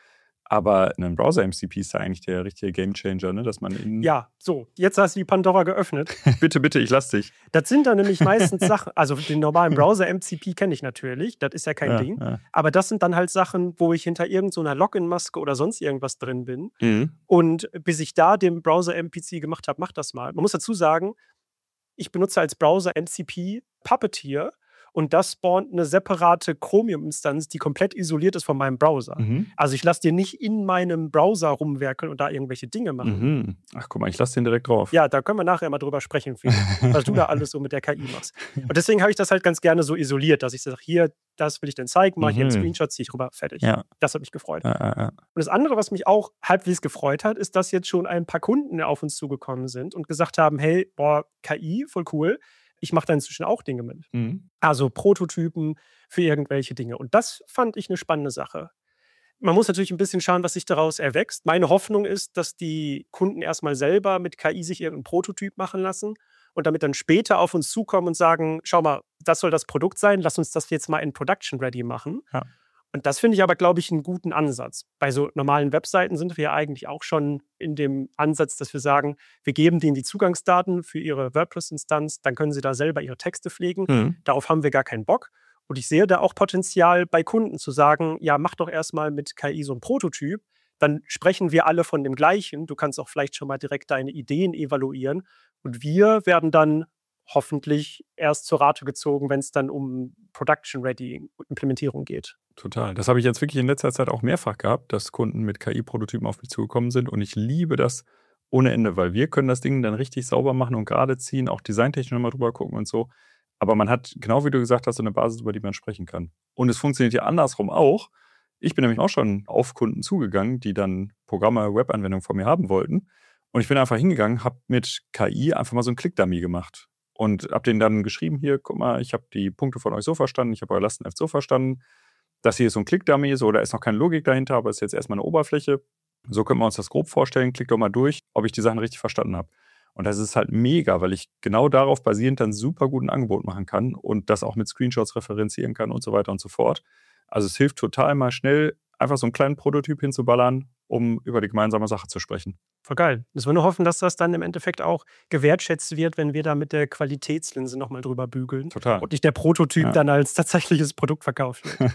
Aber ein Browser-M C P ist da eigentlich der richtige Gamechanger, ne? Dass man in Ja, so, jetzt hast du die Pandora geöffnet. bitte, bitte, ich lass dich. Das sind dann nämlich meistens Sachen, also den normalen Browser-M C P kenne ich natürlich, das ist ja kein Ja, Ding. ja. Aber das sind dann halt Sachen, wo ich hinter irgendeiner so Login-Maske oder sonst irgendwas drin bin. Mhm. Und bis ich da den Browser-M P C gemacht habe, mach das mal. Man muss dazu sagen, ich benutze als Browser-M C P Puppeteer und das spawnt eine separate Chromium-Instanz, die komplett isoliert ist von meinem Browser. Mhm. Also ich lasse dir nicht in meinem Browser rumwerkeln und da irgendwelche Dinge machen. Mhm. Ach, guck mal, ich lass den direkt drauf. Ja, da können wir nachher mal drüber sprechen, Felix, was du da alles so mit der K I machst. Und deswegen habe ich das halt ganz gerne so isoliert, dass ich sage, hier, das will ich denn zeigen, mache ich hier einen Mhm. Screenshot, ziehe ich rüber, fertig. Ja. Das hat mich gefreut. Ja, ja, ja. Und das andere, was mich auch halbwegs gefreut hat, ist, dass jetzt schon ein paar Kunden auf uns zugekommen sind und gesagt haben, hey, boah, K I, voll cool, ich mache da inzwischen auch Dinge mit. Mhm. Also Prototypen für irgendwelche Dinge. Und das fand ich eine spannende Sache. Man muss natürlich ein bisschen schauen, was sich daraus erwächst. Meine Hoffnung ist, dass die Kunden erstmal selber mit K I sich irgendeinen Prototyp machen lassen und damit dann später auf uns zukommen und sagen, schau mal, das soll das Produkt sein, lass uns das jetzt mal in Production ready machen. Ja. Und das finde ich aber, glaube ich, einen guten Ansatz. Bei so normalen Webseiten sind wir ja eigentlich auch schon in dem Ansatz, dass wir sagen, wir geben denen die Zugangsdaten für ihre WordPress-Instanz, dann können sie da selber ihre Texte pflegen. Mhm. Darauf haben wir gar keinen Bock. Und ich sehe da auch Potenzial bei Kunden zu sagen, ja, mach doch erstmal mit K I so ein Prototyp, dann sprechen wir alle von dem Gleichen. Du kannst auch vielleicht schon mal direkt deine Ideen evaluieren. Und wir werden dann hoffentlich erst zur Rate gezogen, wenn es dann um Production-Ready-Implementierung geht. Total. Das habe ich jetzt wirklich in letzter Zeit auch mehrfach gehabt, dass Kunden mit K I-Prototypen auf mich zugekommen sind. Und ich liebe das ohne Ende, weil wir können das Ding dann richtig sauber machen und gerade ziehen, auch designtechnisch nochmal drüber gucken und so. Aber man hat, genau wie du gesagt hast, so eine Basis, über die man sprechen kann. Und es funktioniert ja andersrum auch. Ich bin nämlich auch schon auf Kunden zugegangen, die dann Programme, Webanwendungen von mir haben wollten. Und ich bin einfach hingegangen, habe mit K I einfach mal so einen Click-Dummy gemacht. Und habe denen dann geschrieben, hier, guck mal, ich habe die Punkte von euch so verstanden, ich habe euer Lastenheft so verstanden. Das hier ist so ein Click-Dummy, so, da ist noch keine Logik dahinter, aber es ist jetzt erstmal eine Oberfläche. So können wir uns das grob vorstellen. Klick doch mal durch, ob ich die Sachen richtig verstanden habe. Und das ist halt mega, weil ich genau darauf basierend dann super gut ein Angebot machen kann und das auch mit Screenshots referenzieren kann und so weiter und so fort. Also es hilft total mal schnell, einfach so einen kleinen Prototyp hinzuballern, um über die gemeinsame Sache zu sprechen. Voll geil. Müssen wir nur hoffen, dass das dann im Endeffekt auch gewertschätzt wird, wenn wir da mit der Qualitätslinse nochmal drüber bügeln. Total. Und nicht der Prototyp Ja. dann als tatsächliches Produkt verkauft wird.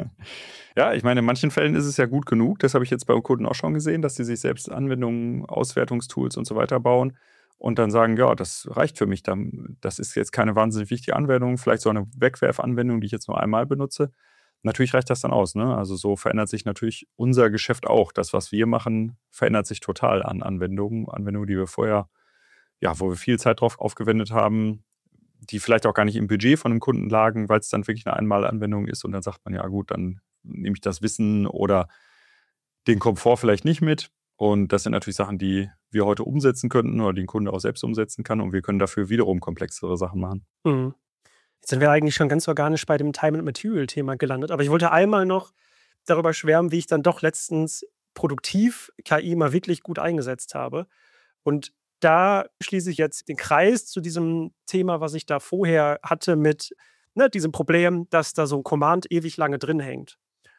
Ja, ich meine, in manchen Fällen ist es ja gut genug. Das habe ich jetzt bei Kunden auch schon gesehen, dass sie sich selbst Anwendungen, Auswertungstools und so weiter bauen und dann sagen, ja, das reicht für mich. Das ist jetzt keine wahnsinnig wichtige Anwendung, vielleicht so eine Wegwerfanwendung, die ich jetzt nur einmal benutze. Natürlich reicht das dann aus, ne? Also so verändert sich natürlich unser Geschäft auch. Das, was wir machen, verändert sich total an Anwendungen. Anwendungen, die wir vorher, ja, wo wir viel Zeit drauf aufgewendet haben, die vielleicht auch gar nicht im Budget von einem Kunden lagen, weil es dann wirklich eine Einmalanwendung ist und dann sagt man, ja gut, dann nehme ich das Wissen oder den Komfort vielleicht nicht mit. Und das sind natürlich Sachen, die wir heute umsetzen könnten oder den Kunde auch selbst umsetzen kann und wir können dafür wiederum komplexere Sachen machen. Mhm. Jetzt sind wir eigentlich schon ganz organisch bei dem Time and Material-Thema gelandet. Aber ich wollte einmal noch darüber schwärmen, wie ich dann doch letztens produktiv K I mal wirklich gut eingesetzt habe. Und da schließe ich jetzt den Kreis zu diesem Thema, was ich da vorher hatte mit ne, diesem Problem, dass da so ein Command ewig lange drin hängt.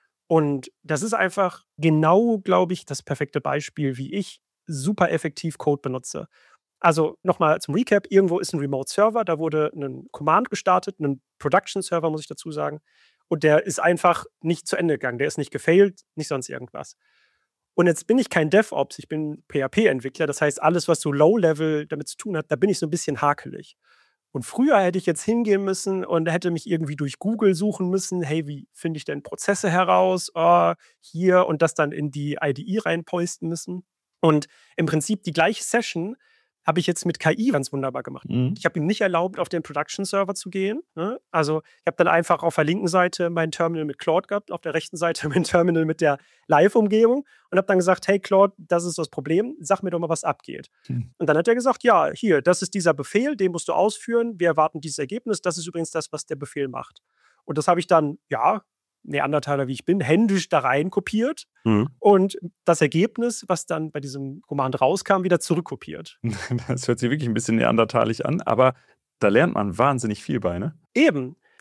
Und das ist einfach genau, glaube ich, das perfekte Beispiel, wie ich super effektiv Code benutze. Also nochmal zum Recap, irgendwo ist ein Remote-Server, da wurde ein Command gestartet, ein Production-Server, muss ich dazu sagen. Und der ist einfach nicht zu Ende gegangen, der ist nicht gefailt, nicht sonst irgendwas. Und jetzt bin ich kein DevOps, ich bin P H P-Entwickler, das heißt, alles, was so Low-Level damit zu tun hat, da bin ich so ein bisschen hakelig. Und früher hätte ich jetzt hingehen müssen und hätte mich irgendwie durch Google suchen müssen, hey, wie finde ich denn Prozesse heraus, oh, hier und das dann in die I D E reinposten müssen. Und im Prinzip die gleiche Session habe ich jetzt mit K I ganz wunderbar gemacht. Mhm. Ich habe ihm nicht erlaubt, auf den Production-Server zu gehen. Ne? Also ich habe dann einfach auf der linken Seite mein Terminal mit Claude gehabt, auf der rechten Seite mein Terminal mit der Live-Umgebung und habe dann gesagt, hey Claude, das ist das Problem, sag mir doch mal, was abgeht. Mhm. Und dann hat er gesagt, ja, hier, das ist dieser Befehl, den musst du ausführen, wir erwarten dieses Ergebnis, das ist übrigens das, was der Befehl macht. Und das habe ich dann, ja, Neandertaler wie ich bin, händisch da rein kopiert Mhm. und das Ergebnis, was dann bei diesem Command rauskam, wieder zurückkopiert. Das hört sich wirklich ein bisschen neandertalig an, aber da lernt man wahnsinnig viel bei, ne? Eben.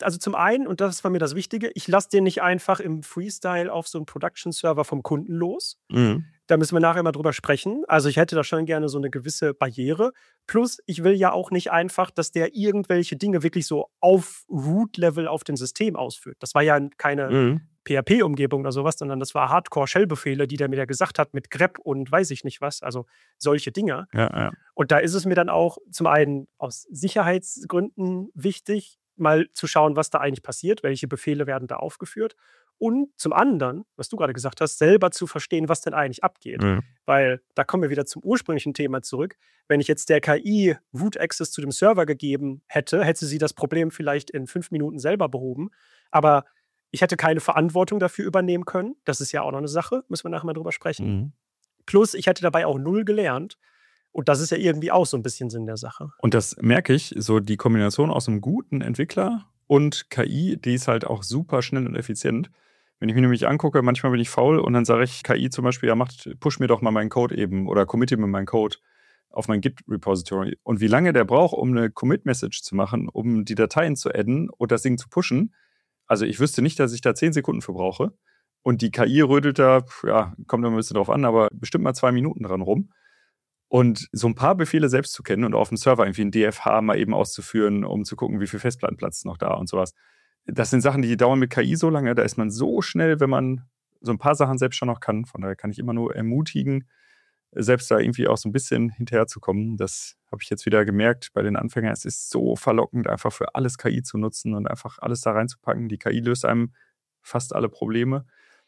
also zum einen, und das war mir das Wichtige, ich lasse den nicht einfach im Freestyle auf so einen Production-Server vom Kunden los. Mhm. Da müssen wir nachher mal drüber sprechen. Also ich hätte da schon gerne so eine gewisse Barriere. Plus, ich will ja auch nicht einfach, dass der irgendwelche Dinge wirklich so auf Root-Level auf dem System ausführt. Das war ja keine Mhm. P H P-Umgebung oder sowas, sondern das war Hardcore-Shell-Befehle, die der mir ja gesagt hat mit grep und weiß ich nicht was. Also solche Dinge. Ja, ja. Und da ist es mir dann auch zum einen aus Sicherheitsgründen wichtig, mal zu schauen, was da eigentlich passiert, welche Befehle werden da aufgeführt. Und zum anderen, was du gerade gesagt hast, selber zu verstehen, was denn eigentlich abgeht. Mhm. Weil da kommen wir wieder zum ursprünglichen Thema zurück. Wenn ich jetzt der K I Root Access zu dem Server gegeben hätte, hätte sie das Problem vielleicht in fünf Minuten selber behoben. Aber ich hätte keine Verantwortung dafür übernehmen können. Das ist ja auch noch eine Sache, müssen wir nachher mal drüber sprechen. Mhm. Plus, ich hätte dabei auch null gelernt. Und das ist ja irgendwie auch so ein bisschen Sinn der Sache. Und das merke ich, so die Kombination aus einem guten Entwickler und K I, die ist halt auch super schnell und effizient. Wenn ich mir nämlich angucke, manchmal bin ich faul und dann sage ich K I zum Beispiel, ja, macht, push mir doch mal meinen Code eben oder committe mir meinen Code auf mein Git-Repository. Und wie lange der braucht, um eine Commit-Message zu machen, um die Dateien zu adden und das Ding zu pushen, also ich wüsste nicht, dass ich da zehn Sekunden für brauche. Und die K I rödelt da, ja, kommt immer ein bisschen drauf an, aber bestimmt mal zwei Minuten dran rum. Und so ein paar Befehle selbst zu kennen und auf dem Server irgendwie ein D F H mal eben auszuführen, um zu gucken, wie viel Festplattenplatz ist noch da und sowas. Das sind Sachen, die dauern mit K I so lange, da ist man so schnell, wenn man so ein paar Sachen selbst schon noch kann. Von daher kann ich immer nur ermutigen, selbst da irgendwie auch so ein bisschen hinterherzukommen. Das habe ich jetzt wieder gemerkt bei den Anfängern. Es ist so verlockend, einfach für alles K I zu nutzen und einfach alles da reinzupacken. Die K I löst einem fast alle Probleme.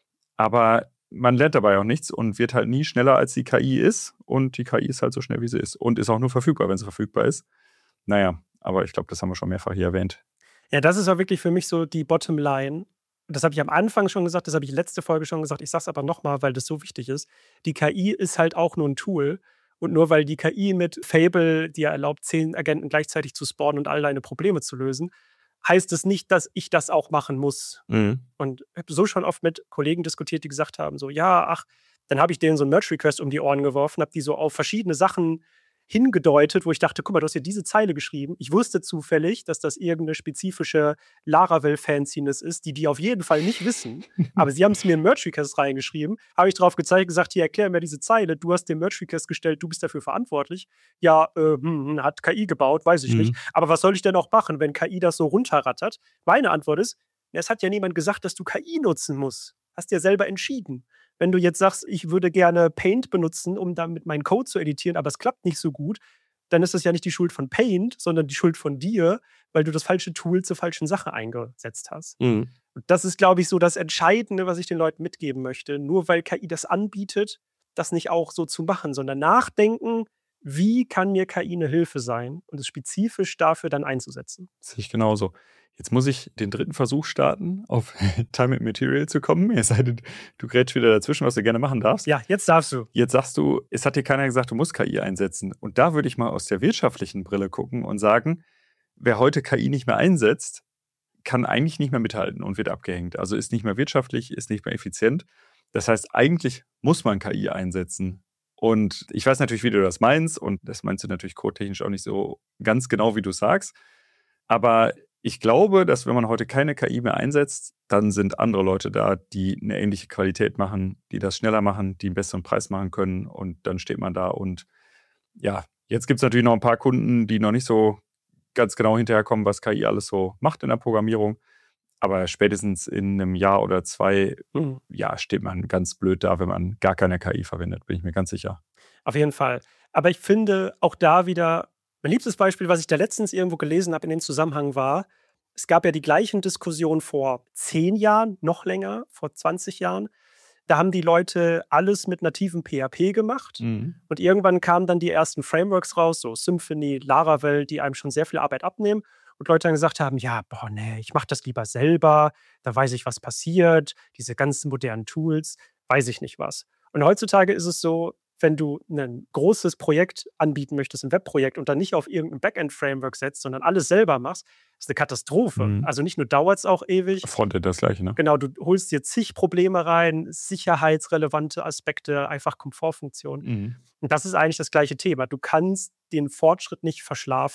Aber man lernt dabei auch nichts und wird halt nie schneller, als die K I ist. Und die K I ist halt so schnell, wie sie ist. Und ist auch nur verfügbar, wenn sie verfügbar ist. Naja, aber ich glaube, das haben wir schon mehrfach hier erwähnt. Ja, das ist auch wirklich für mich so die Bottomline. Das habe ich am Anfang schon gesagt, das habe ich letzte Folge schon gesagt. Ich sage es aber nochmal, weil das so wichtig ist. Die K I ist halt auch nur ein Tool. Und nur weil die K I mit Fable dir erlaubt, zehn Agenten gleichzeitig zu spawnen und all deine Probleme zu lösen, heißt es nicht, dass ich das auch machen muss. Mhm. Und ich habe so schon oft mit Kollegen diskutiert, die gesagt haben, so, ja, ach, dann habe ich denen so einen Merge-Request um die Ohren geworfen, habe die so auf verschiedene Sachen hingedeutet, wo ich dachte, guck mal, du hast hier diese Zeile geschrieben. Ich wusste zufällig, dass das irgendeine spezifische Laravel-Fanciness ist, die die auf jeden Fall nicht wissen. Aber sie haben es mir in Merge-Request reingeschrieben. Habe ich drauf gezeigt, gesagt, hier, erklär mir diese Zeile. Du hast den Merge-Request gestellt, du bist dafür verantwortlich. Ja, äh, hm, hat K I gebaut, weiß ich Mhm. nicht. Aber was soll ich denn auch machen, wenn K I das so runterrattert? Meine Antwort ist, es hat ja niemand gesagt, dass du K I nutzen musst. Hast ja selber entschieden. Wenn du jetzt sagst, ich würde gerne Paint benutzen, um damit meinen Code zu editieren, aber es klappt nicht so gut, dann ist das ja nicht die Schuld von Paint, sondern die Schuld von dir, weil du das falsche Tool zur falschen Sache eingesetzt hast. Mhm. Und das ist, glaube ich, so das Entscheidende, was ich den Leuten mitgeben möchte. Nur weil K I das anbietet, das nicht auch so zu machen, sondern nachdenken, wie kann mir K I eine Hilfe sein und es spezifisch dafür dann einzusetzen. Sehe ich genauso. Jetzt muss ich den dritten Versuch starten, auf Time and Material zu kommen. Es sei denn, du grätsch wieder dazwischen, was du gerne machen darfst. Ja, jetzt darfst du. Jetzt sagst du, es hat dir keiner gesagt, du musst K I einsetzen. Und da würde ich mal aus der wirtschaftlichen Brille gucken und sagen, wer heute K I nicht mehr einsetzt, kann eigentlich nicht mehr mithalten und wird abgehängt. Also ist nicht mehr wirtschaftlich, ist nicht mehr effizient. Das heißt, eigentlich muss man K I einsetzen. Und ich weiß natürlich, wie du das meinst. Und das meinst du natürlich codetechnisch auch nicht so ganz genau, wie du sagst. Aber ich glaube, dass wenn man heute keine K I mehr einsetzt, dann sind andere Leute da, die eine ähnliche Qualität machen, die das schneller machen, die einen besseren Preis machen können. Und dann steht man da. Und ja, jetzt gibt es natürlich noch ein paar Kunden, die noch nicht so ganz genau hinterherkommen, was K I alles so macht in der Programmierung. Aber spätestens in einem Jahr oder zwei, Mhm. ja, steht man ganz blöd da, wenn man gar keine K I verwendet, bin ich mir ganz sicher. Auf jeden Fall. Aber ich finde auch da wieder, mein liebstes Beispiel, was ich da letztens irgendwo gelesen habe in dem Zusammenhang war, es gab ja die gleichen Diskussionen vor zehn Jahren, noch länger, vor zwanzig Jahren. Da haben die Leute alles mit nativem P H P gemacht. Mhm. Und irgendwann kamen dann die ersten Frameworks raus, so Symfony, Laravel, die einem schon sehr viel Arbeit abnehmen. Und Leute dann gesagt haben, ja, boah, nee, ich mache das lieber selber, da weiß ich, was passiert, diese ganzen modernen Tools, weiß ich nicht was. Und heutzutage ist es so, wenn du ein großes Projekt anbieten möchtest, ein Webprojekt, und dann nicht auf irgendein Backend-Framework setzt, sondern alles selber machst, ist eine Katastrophe. Mhm. Also nicht nur dauert es auch ewig, Frontend das gleiche, ne? genau, du holst dir zig Probleme rein, sicherheitsrelevante Aspekte, einfach Komfortfunktionen. Mhm. Und das ist eigentlich das gleiche Thema. Du kannst den Fortschritt nicht verschlafen.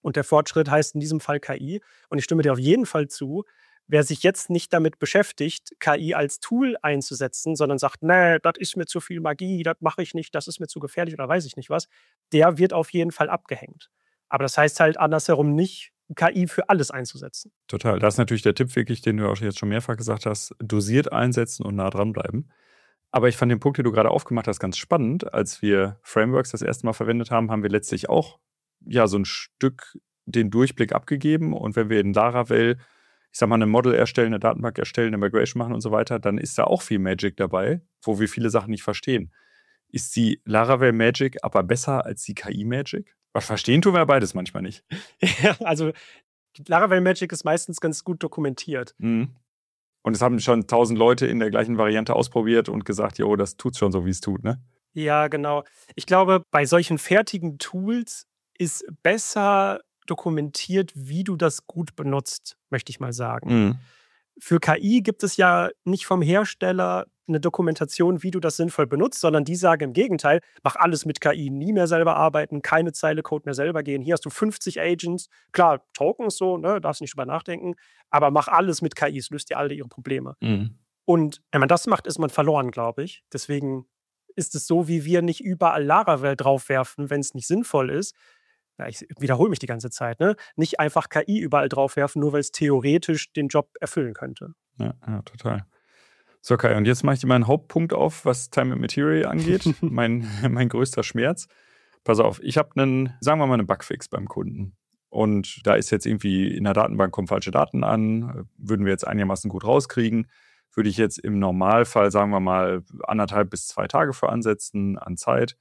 Und der Fortschritt heißt in diesem Fall K I. Und ich stimme dir auf jeden Fall zu, wer sich jetzt nicht damit beschäftigt, K I als Tool einzusetzen, sondern sagt, nee, das ist mir zu viel Magie, das mache ich nicht, das ist mir zu gefährlich oder weiß ich nicht was, der wird auf jeden Fall abgehängt. Aber das heißt halt andersherum nicht, K I für alles einzusetzen. Total. Das ist natürlich der Tipp wirklich, den du auch jetzt schon mehrfach gesagt hast, dosiert einsetzen und nah dran bleiben. Aber ich fand den Punkt, den du gerade aufgemacht hast, ganz spannend. Als wir Frameworks das erste Mal verwendet haben, haben wir letztlich auch ja so ein Stück den Durchblick abgegeben. Und wenn wir in Laravel, ich sag mal, ein Model erstellen, eine Datenbank erstellen, eine Migration machen und so weiter, dann ist da auch viel Magic dabei, wo wir viele Sachen nicht verstehen. Ist die Laravel Magic aber besser als die K I Magic? Was verstehen tun wir beides manchmal nicht. Ja, also Laravel Magic ist meistens ganz gut dokumentiert. Mhm. Und es haben schon tausend Leute in der gleichen Variante ausprobiert und gesagt, jo, das tut schon so, wie es tut, ne? Ja, genau. Ich glaube, bei solchen fertigen Tools ist besser dokumentiert, wie du das gut benutzt, möchte ich mal sagen. Mhm. Für K I gibt es ja nicht vom Hersteller eine Dokumentation, wie du das sinnvoll benutzt, sondern die sagen im Gegenteil, mach alles mit K I, nie mehr selber arbeiten, keine Zeile Code mehr selber gehen. Hier hast du fünfzig Agents, klar, Tokens so, ne, darfst nicht drüber nachdenken, aber mach alles mit K I, es löst dir alle ihre Probleme. Mhm. Und wenn man das macht, ist man verloren, glaube ich. Deswegen ist es so, wie wir nicht überall Laravel draufwerfen, wenn es nicht sinnvoll ist. Ja, ich wiederhole mich die ganze Zeit, ne? Nicht einfach K I überall draufwerfen, nur weil es theoretisch den Job erfüllen könnte. Ja, ja, total. So, Kai, und jetzt mache ich dir meinen Hauptpunkt auf, was Time and Material angeht. mein, mein größter Schmerz. Pass auf, ich habe einen, sagen wir mal, einen Bugfix beim Kunden. Und da ist jetzt irgendwie in der Datenbank kommen falsche Daten an, würden wir jetzt einigermaßen gut rauskriegen. Würde ich jetzt im Normalfall, sagen wir mal, anderthalb bis zwei Tage für ansetzen an Zeit.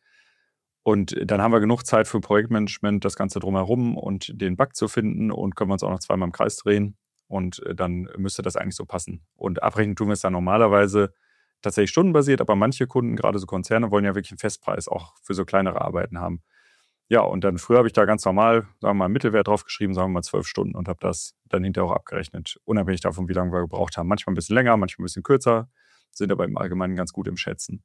Und dann haben wir genug Zeit für Projektmanagement, das Ganze drumherum und den Bug zu finden und können wir uns auch noch zweimal im Kreis drehen. Und dann müsste das eigentlich so passen. Und abrechnen tun wir es dann normalerweise tatsächlich stundenbasiert, aber manche Kunden, gerade so Konzerne, wollen ja wirklich einen Festpreis auch für so kleinere Arbeiten haben. Ja, und dann früher habe ich da ganz normal, sagen wir mal, einen Mittelwert draufgeschrieben, sagen wir mal zwölf Stunden und habe das dann hinterher auch abgerechnet, unabhängig davon, wie lange wir gebraucht haben. Manchmal ein bisschen länger, manchmal ein bisschen kürzer, sind aber im Allgemeinen ganz gut im Schätzen.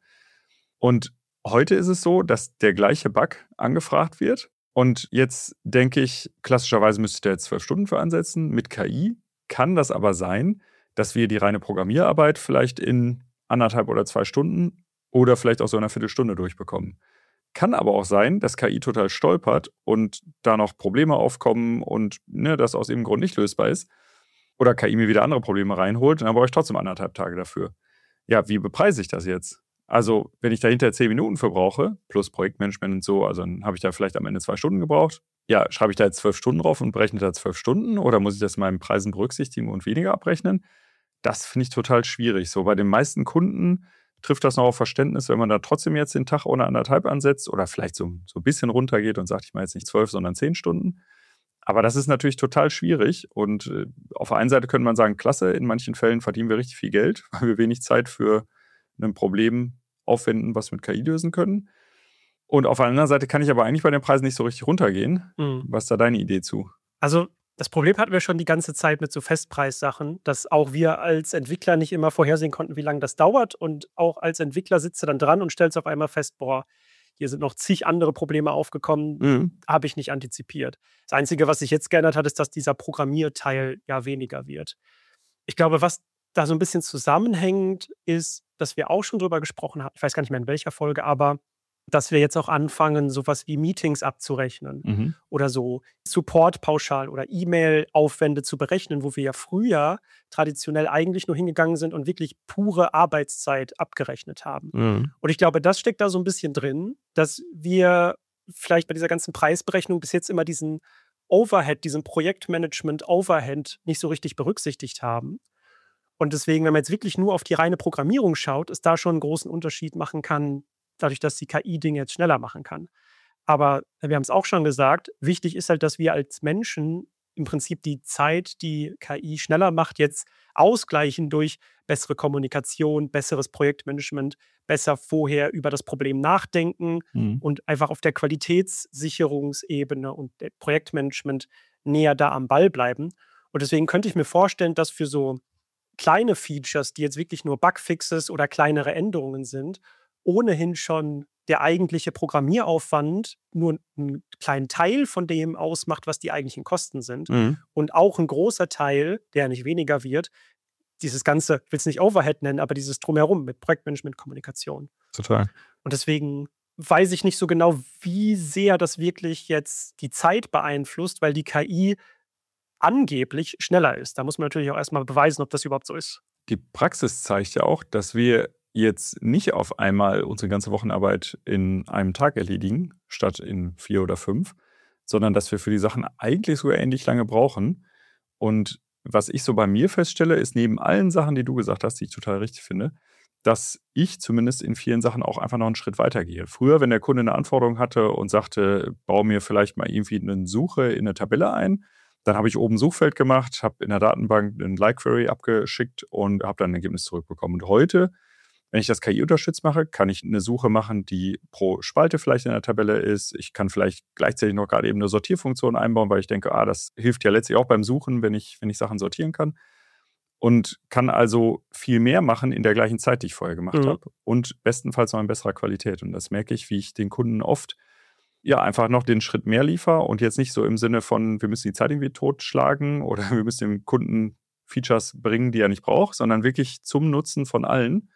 Und heute ist es so, dass der gleiche Bug angefragt wird. Und jetzt denke ich, klassischerweise müsste ich da jetzt zwölf Stunden für ansetzen. Mit K I kann das aber sein, dass wir die reine Programmierarbeit vielleicht in anderthalb oder zwei Stunden oder vielleicht auch so in einer Viertelstunde durchbekommen. Kann aber auch sein, dass K I total stolpert und da noch Probleme aufkommen und ne, das aus irgendeinem Grund nicht lösbar ist. Oder K I mir wieder andere Probleme reinholt und dann brauche ich trotzdem anderthalb Tage dafür. Ja, wie bepreise ich das jetzt? Also, wenn ich dahinter zehn Minuten für brauche, plus Projektmanagement und so, also dann habe ich da vielleicht am Ende zwei Stunden gebraucht. Ja, schreibe ich da jetzt zwölf Stunden drauf und berechne da zwölf Stunden oder muss ich das in meinen Preisen berücksichtigen und weniger abrechnen? Das finde ich total schwierig. So bei den meisten Kunden trifft das noch auf Verständnis, wenn man da trotzdem jetzt den Tag ohne anderthalb ansetzt oder vielleicht so, so ein bisschen runtergeht und sagt, ich mache jetzt nicht zwölf, sondern zehn Stunden. Aber das ist natürlich total schwierig und äh, auf der einen Seite könnte man sagen, klasse, in manchen Fällen verdienen wir richtig viel Geld, weil wir wenig Zeit für ein Problem aufwenden, was wir mit K I lösen können. Und auf der anderen Seite kann ich aber eigentlich bei den Preisen nicht so richtig runtergehen. Mhm. Was ist da deine Idee zu? Also das Problem hatten wir schon die ganze Zeit mit so Festpreissachen, dass auch wir als Entwickler nicht immer vorhersehen konnten, wie lange das dauert. Und auch als Entwickler sitzt du dann dran und stellst auf einmal fest, boah, hier sind noch zig andere Probleme aufgekommen, Mhm. habe ich nicht antizipiert. Das Einzige, was sich jetzt geändert hat, ist, dass dieser Programmierteil ja weniger wird. Ich glaube, was da so ein bisschen zusammenhängt, ist, dass wir auch schon drüber gesprochen haben, ich weiß gar nicht mehr in welcher Folge, aber dass wir jetzt auch anfangen, sowas wie Meetings abzurechnen Mhm. oder so Support-Pauschalen oder E-Mail-Aufwände zu berechnen, wo wir ja früher traditionell eigentlich nur hingegangen sind und wirklich pure Arbeitszeit abgerechnet haben. Mhm. Und ich glaube, das steckt da so ein bisschen drin, dass wir vielleicht bei dieser ganzen Preisberechnung bis jetzt immer diesen Overhead, diesen Projektmanagement-Overhead nicht so richtig berücksichtigt haben. Und deswegen, wenn man jetzt wirklich nur auf die reine Programmierung schaut, es da schon einen großen Unterschied machen kann, dadurch, dass die K I Dinge jetzt schneller machen kann. Aber wir haben es auch schon gesagt, wichtig ist halt, dass wir als Menschen im Prinzip die Zeit, die K I schneller macht, jetzt ausgleichen durch bessere Kommunikation, besseres Projektmanagement, besser vorher über das Problem nachdenken Mhm. und einfach auf der Qualitätssicherungsebene und der Projektmanagement näher da am Ball bleiben. Und deswegen könnte ich mir vorstellen, dass für so kleine Features, die jetzt wirklich nur Bugfixes oder kleinere Änderungen sind, ohnehin schon der eigentliche Programmieraufwand nur einen kleinen Teil von dem ausmacht, was die eigentlichen Kosten sind. Mhm. Und auch ein großer Teil, der nicht weniger wird, dieses ganze, ich will es nicht Overhead nennen, aber dieses Drumherum mit Projektmanagement, Kommunikation. Total. Und deswegen weiß ich nicht so genau, wie sehr das wirklich jetzt die Zeit beeinflusst, weil die K I angeblich schneller ist. Da muss man natürlich auch erstmal beweisen, ob das überhaupt so ist. Die Praxis zeigt ja auch, dass wir jetzt nicht auf einmal unsere ganze Wochenarbeit in einem Tag erledigen, statt in vier oder fünf, sondern dass wir für die Sachen eigentlich sogar ähnlich lange brauchen. Und was ich so bei mir feststelle, ist neben allen Sachen, die du gesagt hast, die ich total richtig finde, dass ich zumindest in vielen Sachen auch einfach noch einen Schritt weiter gehe. Früher, wenn der Kunde eine Anforderung hatte und sagte, baue mir vielleicht mal irgendwie eine Suche in eine Tabelle ein, dann habe ich oben ein Suchfeld gemacht, habe in der Datenbank einen Like-Query abgeschickt und habe dann ein Ergebnis zurückbekommen. Und heute, wenn ich das K I-unterstützt mache, kann ich eine Suche machen, die pro Spalte vielleicht in der Tabelle ist. Ich kann vielleicht gleichzeitig noch gerade eben eine Sortierfunktion einbauen, weil ich denke, ah, das hilft ja letztlich auch beim Suchen, wenn ich, wenn ich Sachen sortieren kann. Und kann also viel mehr machen in der gleichen Zeit, die ich vorher gemacht Mhm. habe. Und bestenfalls noch in besserer Qualität. Und das merke ich, wie ich den Kunden oft ja einfach noch den Schritt mehr liefere und jetzt nicht so im Sinne von, wir müssen die Zeit irgendwie totschlagen oder wir müssen dem Kunden Features bringen, die er nicht braucht, sondern wirklich zum Nutzen von allen.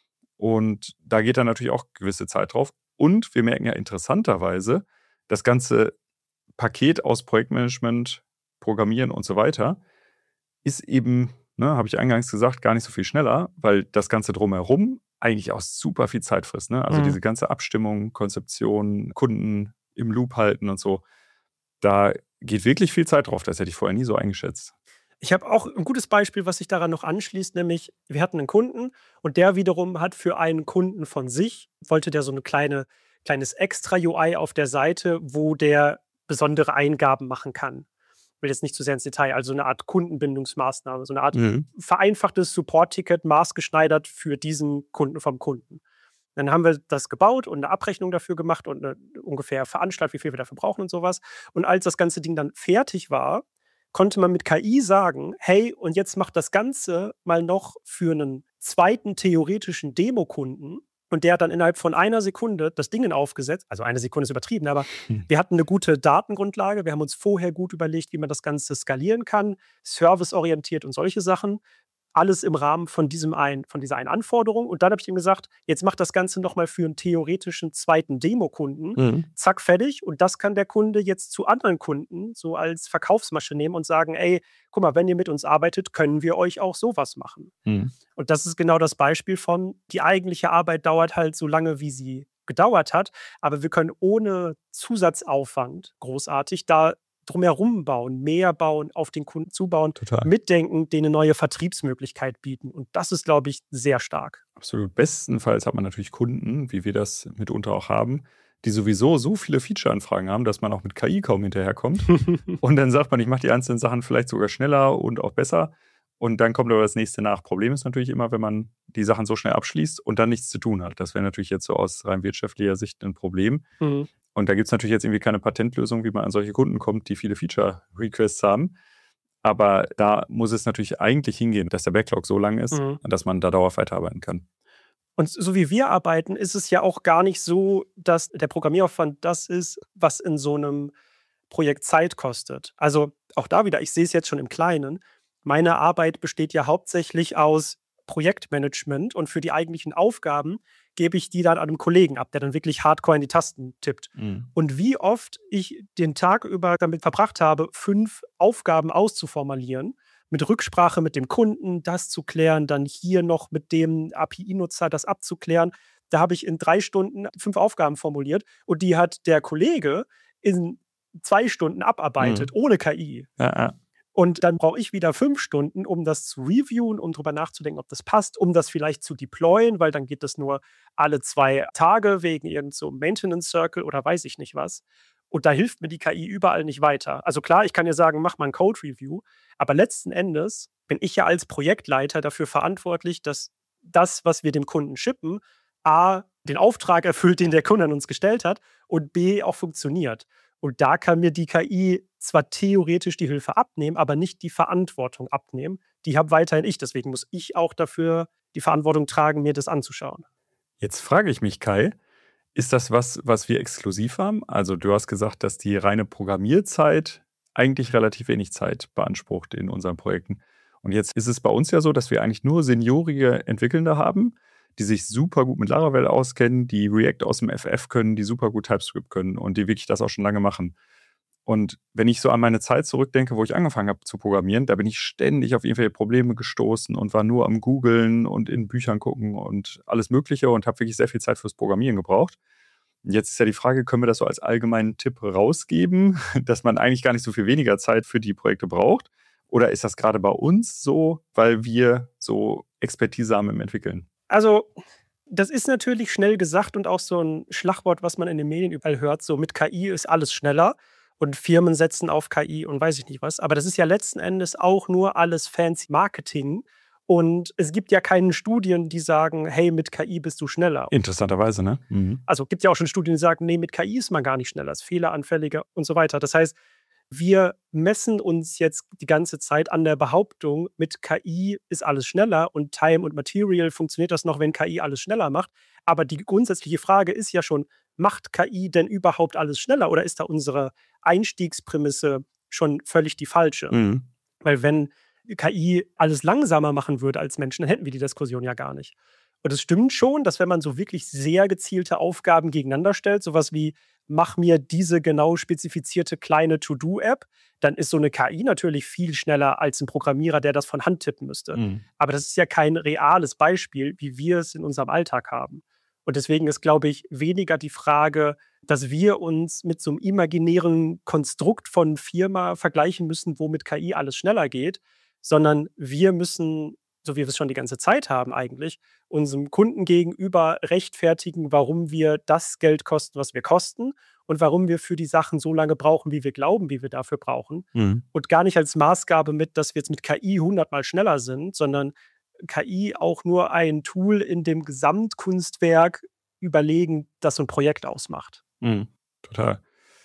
Und da geht dann natürlich auch gewisse Zeit drauf. Und wir merken ja interessanterweise, das ganze Paket aus Projektmanagement, Programmieren und so weiter ist eben, ne, habe ich eingangs gesagt, gar nicht so viel schneller, weil das Ganze drumherum eigentlich auch super viel Zeit frisst. Ne? Also Mhm. diese ganze Abstimmung, Konzeption, Kunden im Loop halten und so, da geht wirklich viel Zeit drauf. Das hätte ich vorher nie so eingeschätzt. Ich habe auch ein gutes Beispiel, was sich daran noch anschließt, nämlich wir hatten einen Kunden und der wiederum hat für einen Kunden von sich, wollte der so eine kleine kleines Extra-U I auf der Seite, wo der besondere Eingaben machen kann. Ich will jetzt nicht zu sehr ins Detail, also eine Art Kundenbindungsmaßnahme, so eine Art Mhm. vereinfachtes Support-Ticket, maßgeschneidert für diesen Kunden vom Kunden. Dann haben wir das gebaut und eine Abrechnung dafür gemacht und 'ne ungefähr veranschlagt, wie viel wir dafür brauchen und sowas. Und als das ganze Ding dann fertig war, konnte man mit K I sagen: „Hey, und jetzt mach das Ganze mal noch für einen zweiten theoretischen Demokunden." Und der hat dann innerhalb von einer Sekunde das Ding aufgesetzt. Also, eine Sekunde ist übertrieben, aber Hm. wir hatten eine gute Datengrundlage. Wir haben uns vorher gut überlegt, wie man das Ganze skalieren kann, serviceorientiert und solche Sachen. Alles im Rahmen von diesem ein von dieser einen Anforderung. Und dann habe ich ihm gesagt: „Jetzt mach das Ganze noch mal für einen theoretischen zweiten Demokunden." Mhm. Zack, fertig. Und das kann der Kunde jetzt zu anderen Kunden so als Verkaufsmasche nehmen und sagen: „Ey, guck mal, wenn ihr mit uns arbeitet, können wir euch auch sowas machen." Mhm. Und das ist genau das Beispiel von, die eigentliche Arbeit dauert halt so lange, wie sie gedauert hat, aber wir können ohne Zusatzaufwand großartig da drumherum bauen, mehr bauen, auf den Kunden zubauen, Total. mitdenken, denen eine neue Vertriebsmöglichkeit bieten. Und das ist, glaube ich, sehr stark. Absolut. Bestenfalls hat man natürlich Kunden, wie wir das mitunter auch haben, die sowieso so viele Feature-Anfragen haben, dass man auch mit K I kaum hinterherkommt. Und dann sagt man, ich mache die einzelnen Sachen vielleicht sogar schneller und auch besser. Und dann kommt aber das nächste nach. Problem ist natürlich immer, wenn man die Sachen so schnell abschließt und dann nichts zu tun hat. Das wäre natürlich jetzt so aus rein wirtschaftlicher Sicht ein Problem. Mhm. Und da gibt es natürlich jetzt irgendwie keine Patentlösung, wie man an solche Kunden kommt, die viele Feature-Requests haben. Aber da muss es natürlich eigentlich hingehen, dass der Backlog so lang ist, Mhm. dass man da dauerhaft weiterarbeiten kann. Und so wie wir arbeiten, ist es ja auch gar nicht so, dass der Programmieraufwand das ist, was in so einem Projekt Zeit kostet. Also auch da wieder, ich sehe es jetzt schon im Kleinen. Meine Arbeit besteht ja hauptsächlich aus Projektmanagement und für die eigentlichen Aufgaben gebe ich die dann an einen Kollegen ab, der dann wirklich hardcore in die Tasten tippt. Mhm. Und wie oft ich den Tag über damit verbracht habe, fünf Aufgaben auszuformulieren, mit Rücksprache mit dem Kunden, das zu klären, dann hier noch mit dem A P I-Nutzer das abzuklären. Da habe ich in drei Stunden fünf Aufgaben formuliert und die hat der Kollege in zwei Stunden abarbeitet, Mhm. ohne K I. Ja, ja. Und dann brauche ich wieder fünf Stunden, um das zu reviewen, um drüber nachzudenken, ob das passt, um das vielleicht zu deployen, weil dann geht das nur alle zwei Tage wegen irgend so einem Maintenance Circle oder weiß ich nicht was. Und da hilft mir die K I überall nicht weiter. Also klar, ich kann dir sagen, mach mal ein Code-Review, aber letzten Endes bin ich ja als Projektleiter dafür verantwortlich, dass das, was wir dem Kunden shippen, A, den Auftrag erfüllt, den der Kunde an uns gestellt hat und B, auch funktioniert. Und da kann mir die K I zwar theoretisch die Hilfe abnehmen, aber nicht die Verantwortung abnehmen. Die habe weiterhin ich. Deswegen muss ich auch dafür die Verantwortung tragen, mir das anzuschauen. Jetzt frage ich mich, Kai, Ist das was, was wir exklusiv haben? Also du hast gesagt, dass die reine Programmierzeit eigentlich relativ wenig Zeit beansprucht in unseren Projekten. Und jetzt ist es bei uns ja so, dass wir eigentlich nur seniorige Entwickelnde haben, die sich super gut mit Laravel auskennen, die React aus dem F F können, die super gut TypeScript können und die wirklich das auch schon lange machen. Und wenn ich so an meine Zeit zurückdenke, wo ich angefangen habe zu programmieren, da bin ich ständig auf irgendwelche Probleme gestoßen und war nur am Googlen und in Büchern gucken und alles Mögliche und habe wirklich sehr viel Zeit fürs Programmieren gebraucht. Jetzt ist ja die Frage, können wir das so als allgemeinen Tipp rausgeben, dass man eigentlich gar nicht so viel weniger Zeit für die Projekte braucht? Oder ist das gerade bei uns so, weil wir so Expertise haben im Entwickeln? Also, das ist natürlich schnell gesagt und auch so ein Schlagwort, was man in den Medien überall hört, so mit K I ist alles schneller und Firmen setzen auf K I und weiß ich nicht was. Aber das ist ja letzten Endes auch nur alles fancy Marketing. Und es gibt ja keine Studien, die sagen, hey, mit K I bist du schneller. Interessanterweise, ne? Mhm. Also gibt ja auch schon Studien, die sagen, nee, mit K I ist man gar nicht schneller, ist fehleranfälliger und so weiter. Das heißt, wir messen uns jetzt die ganze Zeit an der Behauptung, mit K I ist alles schneller und Time und Material funktioniert das noch, wenn K I alles schneller macht. Aber die grundsätzliche Frage ist ja schon, macht K I denn überhaupt alles schneller oder ist da unsere Einstiegsprämisse schon völlig die falsche? Mhm. Weil wenn K I alles langsamer machen würde als Menschen, dann hätten wir die Diskussion ja gar nicht. Und es stimmt schon, dass wenn man so wirklich sehr gezielte Aufgaben gegeneinander stellt, sowas wie, mach mir diese genau spezifizierte kleine To-Do-App, dann ist so eine K I natürlich viel schneller als ein Programmierer, der das von Hand tippen müsste. Mhm. Aber das ist ja kein reales Beispiel, wie wir es in unserem Alltag haben. Und deswegen ist, glaube ich, weniger die Frage, dass wir uns mit so einem imaginären Konstrukt von Firma vergleichen müssen, wo mit K I alles schneller geht, sondern wir müssen, so wie wir es schon die ganze Zeit haben eigentlich, unserem Kunden gegenüber rechtfertigen, warum wir das Geld kosten, was wir kosten und warum wir für die Sachen so lange brauchen, wie wir glauben, wie wir dafür brauchen. Mhm. Und gar nicht als Maßgabe mit, dass wir jetzt mit K I hundertmal schneller sind, sondern K I auch nur ein Tool in dem Gesamtkunstwerk überlegen, das so ein Projekt ausmacht. Mhm. Total.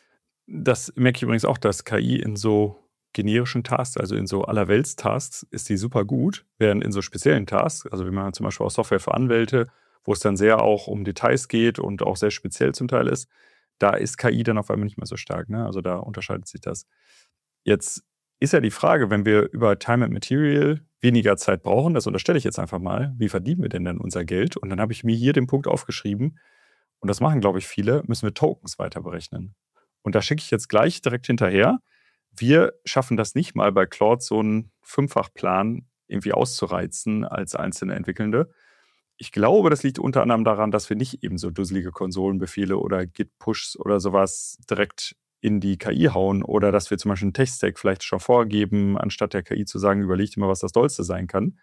Das merke ich übrigens auch, dass K I in so generischen Tasks, also in so Allerwelts-Tasks, ist die super gut, während in so speziellen Tasks, also wir machen zum Beispiel auch Software für Anwälte, wo es dann sehr auch um Details geht und auch sehr speziell zum Teil ist, da ist K I dann auf einmal nicht mehr so stark. Ne? Also da unterscheidet sich das. Jetzt ist ja die Frage, wenn wir über Time and Material weniger Zeit brauchen, das unterstelle ich jetzt einfach mal, wie verdienen wir denn dann unser Geld? Und dann habe ich mir hier den Punkt aufgeschrieben, und das machen, glaube ich, viele, müssen wir Tokens weiter berechnen. Und da schicke ich jetzt gleich direkt hinterher, wir schaffen das nicht mal bei Claude so einen Fünffachplan irgendwie auszureizen als einzelne Entwickelnde. Ich glaube, das liegt unter anderem daran, dass wir nicht eben so dusselige Konsolenbefehle oder Git-Pushs oder sowas direkt in die K I hauen oder dass wir zum Beispiel einen Tech-Stack vielleicht schon vorgeben, anstatt der K I zu sagen, überlegt immer, was das Dollste sein kann.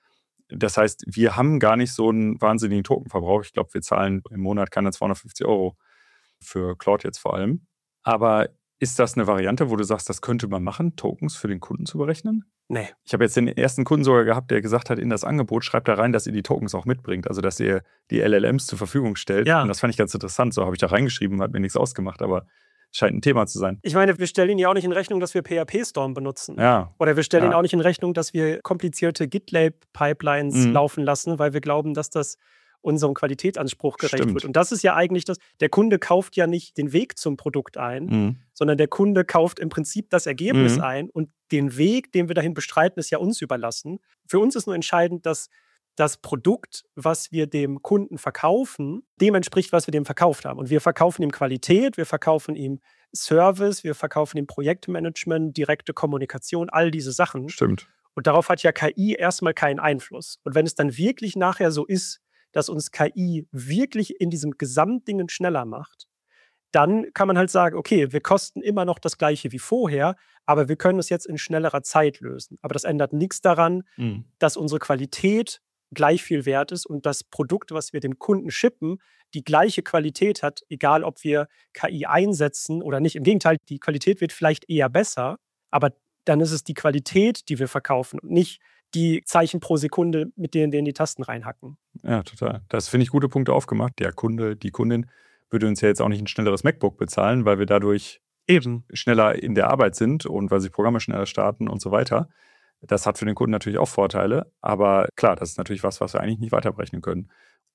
Das heißt, wir haben gar nicht so einen wahnsinnigen Tokenverbrauch. Ich glaube, wir zahlen im Monat keine zweihundertfünfzig Euro für Claude jetzt vor allem. Aber ist das eine Variante, wo du sagst, das könnte man machen, Tokens für den Kunden zu berechnen? Nee. Ich habe jetzt den ersten Kunden sogar gehabt, der gesagt hat, in das Angebot schreibt da rein, dass ihr die Tokens auch mitbringt, also dass ihr die L L Ms zur Verfügung stellt. Ja. Und das fand ich ganz interessant. So habe ich da reingeschrieben, hat mir nichts ausgemacht, aber scheint ein Thema zu sein. Ich meine, wir stellen Ihnen ja auch nicht in Rechnung, dass wir P H P-Storm benutzen. Ja. Oder wir stellen Ja. Ihnen auch nicht in Rechnung, dass wir komplizierte GitLab-Pipelines Mhm. laufen lassen, weil wir glauben, dass das unserem Qualitätsanspruch gerecht Stimmt. wird. Und das ist ja eigentlich das, der Kunde kauft ja nicht den Weg zum Produkt ein, Mhm. sondern der Kunde kauft im Prinzip das Ergebnis Mhm. ein und den Weg, den wir dahin bestreiten, ist ja uns überlassen. Für uns ist nur entscheidend, dass das Produkt, was wir dem Kunden verkaufen, dem entspricht, was wir dem verkauft haben. Und wir verkaufen ihm Qualität, wir verkaufen ihm Service, wir verkaufen ihm Projektmanagement, direkte Kommunikation, all diese Sachen. Stimmt. Und darauf hat ja K I erstmal keinen Einfluss. Und wenn es dann wirklich nachher so ist, dass uns K I wirklich in diesem Gesamtdingen schneller macht, dann kann man halt sagen, okay, wir kosten immer noch das Gleiche wie vorher, aber wir können es jetzt in schnellerer Zeit lösen. Aber das ändert nichts daran, Mhm. dass unsere Qualität gleich viel wert ist und das Produkt, was wir dem Kunden shippen, die gleiche Qualität hat, egal ob wir K I einsetzen oder nicht. Im Gegenteil, die Qualität wird vielleicht eher besser, aber dann ist es die Qualität, die wir verkaufen und nicht die Zeichen pro Sekunde, mit denen wir in die Tasten reinhacken. Ja, total. Das finde ich gute Punkte aufgemacht. Der Kunde, die Kundin würde uns ja jetzt auch nicht ein schnelleres MacBook bezahlen, weil wir dadurch Eben. schneller in der Arbeit sind und weil sich Programme schneller starten und so weiter. Das hat für den Kunden natürlich auch Vorteile, aber klar, das ist natürlich was, was wir eigentlich nicht weiterberechnen können.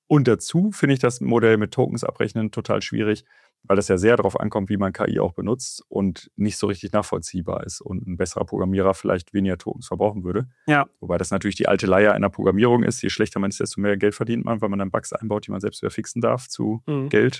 Und dazu finde ich das Modell mit Tokens abrechnen total schwierig, weil das ja sehr darauf ankommt, wie man K I auch benutzt und nicht so richtig nachvollziehbar ist und ein besserer Programmierer vielleicht weniger Tokens verbrauchen würde. Ja. Wobei das natürlich die alte Leier einer Programmierung ist. Je schlechter man ist, desto mehr Geld verdient man, weil man dann Bugs einbaut, die man selbst wieder fixen darf zu Mhm. Geld.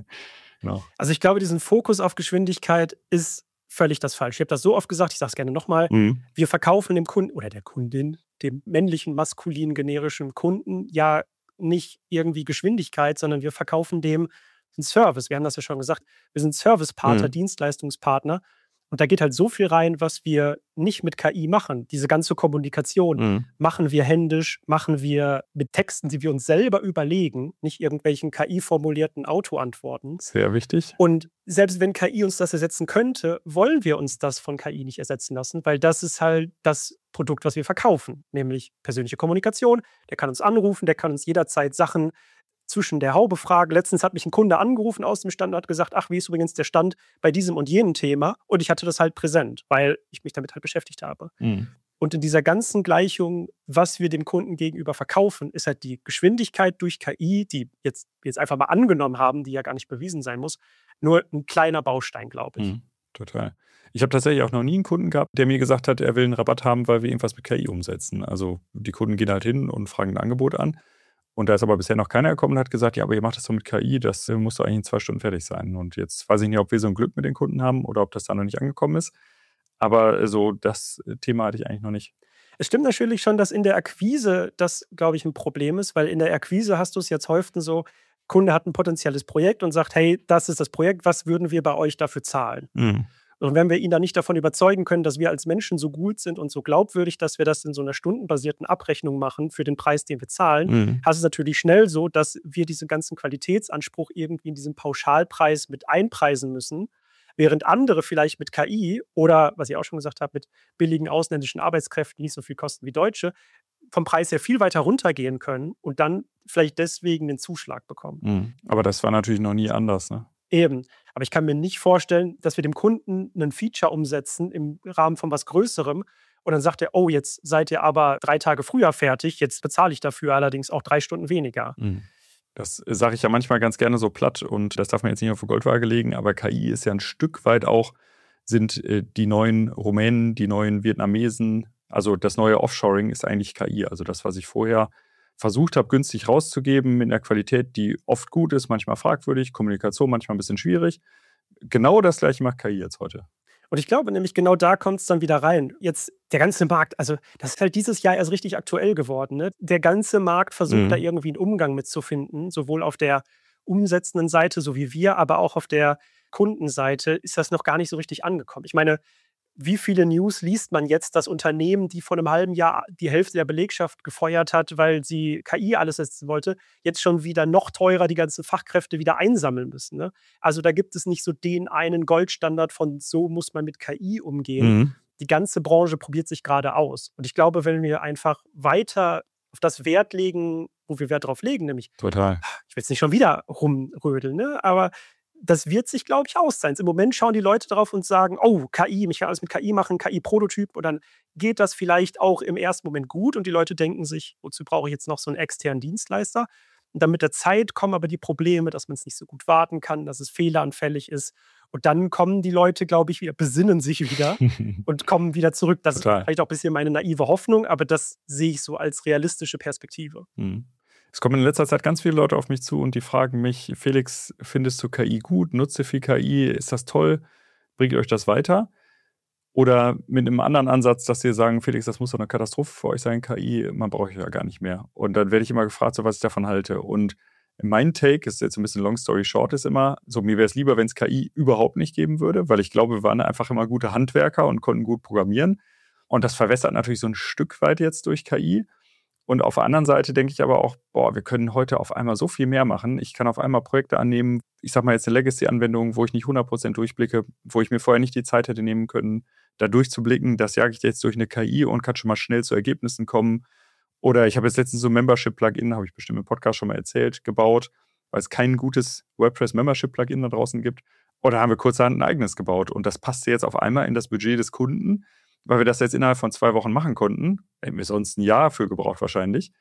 Genau. Also ich glaube, diesen Fokus auf Geschwindigkeit ist völlig das Falsche. Ich habe das so oft gesagt, ich sage es gerne nochmal. Mhm. Wir verkaufen dem Kunden oder der Kundin, dem männlichen, maskulinen, generischen Kunden ja nicht irgendwie Geschwindigkeit, sondern wir verkaufen dem einen Service. Wir haben das ja schon gesagt. Wir sind Servicepartner, Mhm. Dienstleistungspartner. Und da geht halt so viel rein, was wir nicht mit K I machen. Diese ganze Kommunikation Mhm. machen wir händisch, machen wir mit Texten, die wir uns selber überlegen, nicht irgendwelchen K I-formulierten Autoantworten. Sehr wichtig. Und selbst wenn K I uns das ersetzen könnte, wollen wir uns das von K I nicht ersetzen lassen, weil das ist halt das Produkt, was wir verkaufen, nämlich persönliche Kommunikation. Der kann uns anrufen, der kann uns jederzeit Sachen zwischen der Haube fragen. Letztens hat mich ein Kunde angerufen aus dem Stand und hat gesagt, ach, wie ist übrigens der Stand bei diesem und jenem Thema? Und ich hatte das halt präsent, weil ich mich damit halt beschäftigt habe. Mhm. Und in dieser ganzen Gleichung, was wir dem Kunden gegenüber verkaufen, ist halt die Geschwindigkeit durch K I, die jetzt, wir jetzt einfach mal angenommen haben, die ja gar nicht bewiesen sein muss, nur ein kleiner Baustein, glaube ich. Mhm. Total. Ich habe tatsächlich auch noch nie einen Kunden gehabt, der mir gesagt hat, er will einen Rabatt haben, weil wir irgendwas mit K I umsetzen. Also die Kunden gehen halt hin und fragen ein Angebot an. Und da ist aber bisher noch keiner gekommen und hat gesagt, ja, aber ihr macht das doch mit K I, das äh, muss doch eigentlich in zwei Stunden fertig sein. Und jetzt weiß ich nicht, ob wir so ein Glück mit den Kunden haben oder ob das da noch nicht angekommen ist. Aber so das Thema hatte ich eigentlich noch nicht. Es stimmt natürlich schon, dass in der Akquise das, glaube ich, ein Problem ist, weil in der Akquise hast du es jetzt häufig so, Kunde hat ein potenzielles Projekt und sagt, hey, das ist das Projekt, was würden wir bei euch dafür zahlen? Mhm. Und wenn wir ihn dann nicht davon überzeugen können, dass wir als Menschen so gut sind und so glaubwürdig, dass wir das in so einer stundenbasierten Abrechnung machen für den Preis, den wir zahlen, Mhm. hast es natürlich schnell so, dass wir diesen ganzen Qualitätsanspruch irgendwie in diesen Pauschalpreis mit einpreisen müssen, während andere vielleicht mit K I oder, was ich auch schon gesagt habe, mit billigen ausländischen Arbeitskräften, die nicht so viel kosten wie Deutsche, vom Preis her viel weiter runtergehen können und dann vielleicht deswegen den Zuschlag bekommen. Mhm. Aber das war natürlich noch nie anders, ne? Eben. Aber ich kann mir nicht vorstellen, dass wir dem Kunden ein Feature umsetzen im Rahmen von was Größerem und dann sagt er, oh, jetzt seid ihr aber drei Tage früher fertig, jetzt bezahle ich dafür allerdings auch drei Stunden weniger. Mhm. Das sage ich ja manchmal ganz gerne so platt und das darf man jetzt nicht auf die Goldwaage legen, aber K I ist ja ein Stück weit auch, sind äh, die neuen Rumänen, die neuen Vietnamesen, also das neue Offshoring ist eigentlich K I. Also das, was ich vorher versucht habe, günstig rauszugeben, mit einer Qualität, die oft gut ist, manchmal fragwürdig, Kommunikation manchmal ein bisschen schwierig. Genau das gleiche macht K I jetzt heute. Und ich glaube nämlich, genau da kommt es dann wieder rein. Jetzt der ganze Markt, also das ist halt dieses Jahr erst richtig aktuell geworden. Ne? Der ganze Markt versucht Mhm. da irgendwie einen Umgang mitzufinden, sowohl auf der umsetzenden Seite, so wie wir, aber auch auf der Kundenseite ist das noch gar nicht so richtig angekommen. Ich meine, wie viele News liest man jetzt, dass Unternehmen, die vor einem halben Jahr die Hälfte der Belegschaft gefeuert hat, weil sie K I alles setzen wollte, jetzt schon wieder noch teurer die ganzen Fachkräfte wieder einsammeln müssen. Ne? Also da gibt es nicht so den einen Goldstandard von so muss man mit K I umgehen. Mhm. Die ganze Branche probiert sich gerade aus. Und ich glaube, wenn wir einfach weiter auf das Wert legen, wo wir Wert drauf legen, nämlich, Total. ich will jetzt nicht schon wieder rumrödeln, ne? aber das wird sich, glaube ich, auszahlen. Im Moment schauen die Leute drauf und sagen, oh, K I, ich kann alles mit K I machen, K I-Prototyp. Und dann geht das vielleicht auch im ersten Moment gut. Und die Leute denken sich, wozu brauche ich jetzt noch so einen externen Dienstleister? Und dann mit der Zeit kommen aber die Probleme, dass man es nicht so gut warten kann, dass es fehleranfällig ist. Und dann kommen die Leute, glaube ich, wieder, besinnen sich wieder und kommen wieder zurück. Das Total. ist vielleicht auch ein bisschen meine naive Hoffnung, aber das sehe ich so als realistische Perspektive. Mhm. Es kommen in letzter Zeit ganz viele Leute auf mich zu und die fragen mich, Felix, findest du K I gut? Nutzt ihr viel K I? Ist das toll? Bringt euch das weiter? Oder mit einem anderen Ansatz, dass sie sagen, Felix, das muss doch eine Katastrophe für euch sein, K I, man braucht ja gar nicht mehr. Und dann werde ich immer gefragt, so was ich davon halte. Und mein Take, ist jetzt ein bisschen long story short, ist immer, so mir wäre es lieber, wenn es K I überhaupt nicht geben würde, weil ich glaube, wir waren einfach immer gute Handwerker und konnten gut programmieren. Und das verwässert natürlich so ein Stück weit jetzt durch K I. Und auf der anderen Seite denke ich aber auch, boah, wir können heute auf einmal so viel mehr machen. Ich kann auf einmal Projekte annehmen, ich sag mal jetzt eine Legacy-Anwendung, wo ich nicht hundert Prozent durchblicke, wo ich mir vorher nicht die Zeit hätte nehmen können, da durchzublicken. Das jage ich jetzt durch eine K I und kann schon mal schnell zu Ergebnissen kommen. Oder ich habe jetzt letztens so ein Membership-Plugin, habe ich bestimmt im Podcast schon mal erzählt, gebaut, weil es kein gutes WordPress-Membership-Plugin da draußen gibt. Oder haben wir kurzerhand ein eigenes gebaut. Und das passte jetzt auf einmal in das Budget des Kunden, weil wir das jetzt innerhalb von zwei Wochen machen konnten. Hätten wir sonst ein Jahr für gebraucht wahrscheinlich.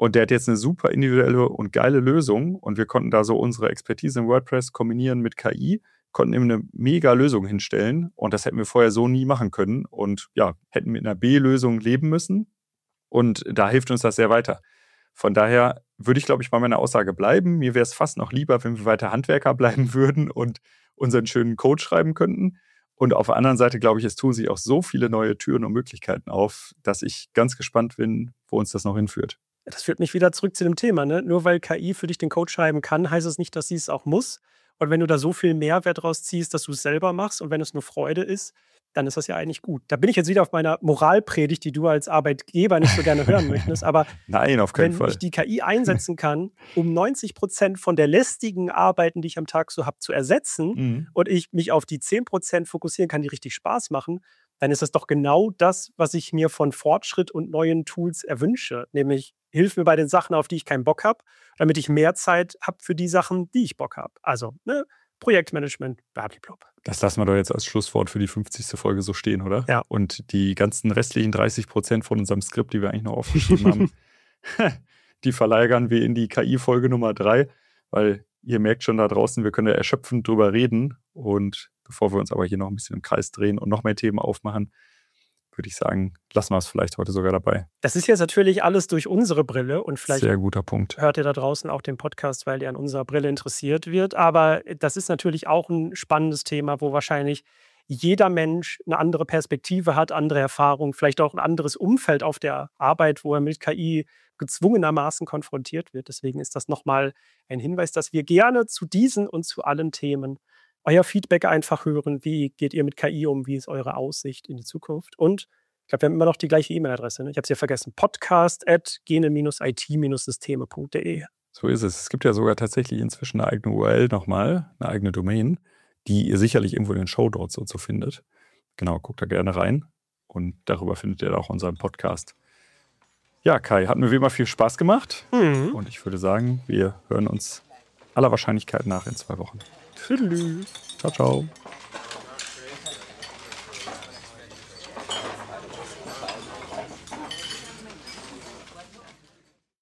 Und der hat jetzt eine super individuelle und geile Lösung. Und wir konnten da so unsere Expertise in WordPress kombinieren mit K I, konnten ihm eine mega Lösung hinstellen. Und das hätten wir vorher so nie machen können. Und ja, hätten mit einer B-Lösung leben müssen. Und da hilft uns das sehr weiter. Von daher würde ich, glaube ich, bei meiner Aussage bleiben. Mir wäre es fast noch lieber, wenn wir weiter Handwerker bleiben würden und unseren schönen Code schreiben könnten. Und auf der anderen Seite, glaube ich, es tun sich auch so viele neue Türen und Möglichkeiten auf, dass ich ganz gespannt bin, wo uns das noch hinführt. Das führt mich wieder zurück zu dem Thema. Ne? Nur weil K I für dich den Code schreiben kann, heißt es nicht, dass sie es auch muss. Und wenn du da so viel Mehrwert draus ziehst, dass du es selber machst und wenn es nur Freude ist, dann ist das ja eigentlich gut. Da bin ich jetzt wieder auf meiner Moralpredigt, die du als Arbeitgeber nicht so gerne hören möchtest. Aber Nein, auf keinen wenn Fall. ich die K I einsetzen kann, um neunzig Prozent von der lästigen Arbeiten, die ich am Tag so habe, zu ersetzen Mhm. und ich mich auf die zehn Prozent fokussieren kann, die richtig Spaß machen, dann ist das doch genau das, was ich mir von Fortschritt und neuen Tools erwünsche. Nämlich, hilf mir bei den Sachen, auf die ich keinen Bock habe, damit ich mehr Zeit habe für die Sachen, die ich Bock habe. Also, ne, Projektmanagement, blablabla. Das lassen wir doch jetzt als Schlusswort für die fünfzigste Folge so stehen, oder? Ja. Und die ganzen restlichen dreißig Prozent von unserem Skript, die wir eigentlich noch aufgeschrieben haben, die verlagern wir in die K I-Folge Nummer drei, weil ihr merkt schon da draußen, wir können ja erschöpfend drüber reden. Und bevor wir uns aber hier noch ein bisschen im Kreis drehen und noch mehr Themen aufmachen, würde ich sagen, lassen wir es vielleicht heute sogar dabei. Das ist jetzt natürlich alles durch unsere Brille und vielleicht Sehr guter Punkt. hört ihr da draußen auch den Podcast, weil ihr an unserer Brille interessiert wird. Aber das ist natürlich auch ein spannendes Thema, wo wahrscheinlich jeder Mensch eine andere Perspektive hat, andere Erfahrungen, vielleicht auch ein anderes Umfeld auf der Arbeit, wo er mit K I gezwungenermaßen konfrontiert wird. Deswegen ist das nochmal ein Hinweis, dass wir gerne zu diesen und zu allen Themen euer Feedback einfach hören. Wie geht ihr mit K I um? Wie ist eure Aussicht in die Zukunft? Und ich glaube, wir haben immer noch die gleiche E-Mail-Adresse. Ne? Ich habe es ja vergessen. podcast at gene-it-systeme punkt de. So ist es. Es gibt ja sogar tatsächlich inzwischen eine eigene U R L nochmal, eine eigene Domain, die ihr sicherlich irgendwo in den Shownotes und so findet. Genau, guckt da gerne rein. Und darüber findet ihr auch unseren Podcast. Ja, Kai, hat mir wie immer viel Spaß gemacht. Mhm. Und ich würde sagen, wir hören uns aller Wahrscheinlichkeit nach in zwei Wochen. Tschüss. Ciao, ciao.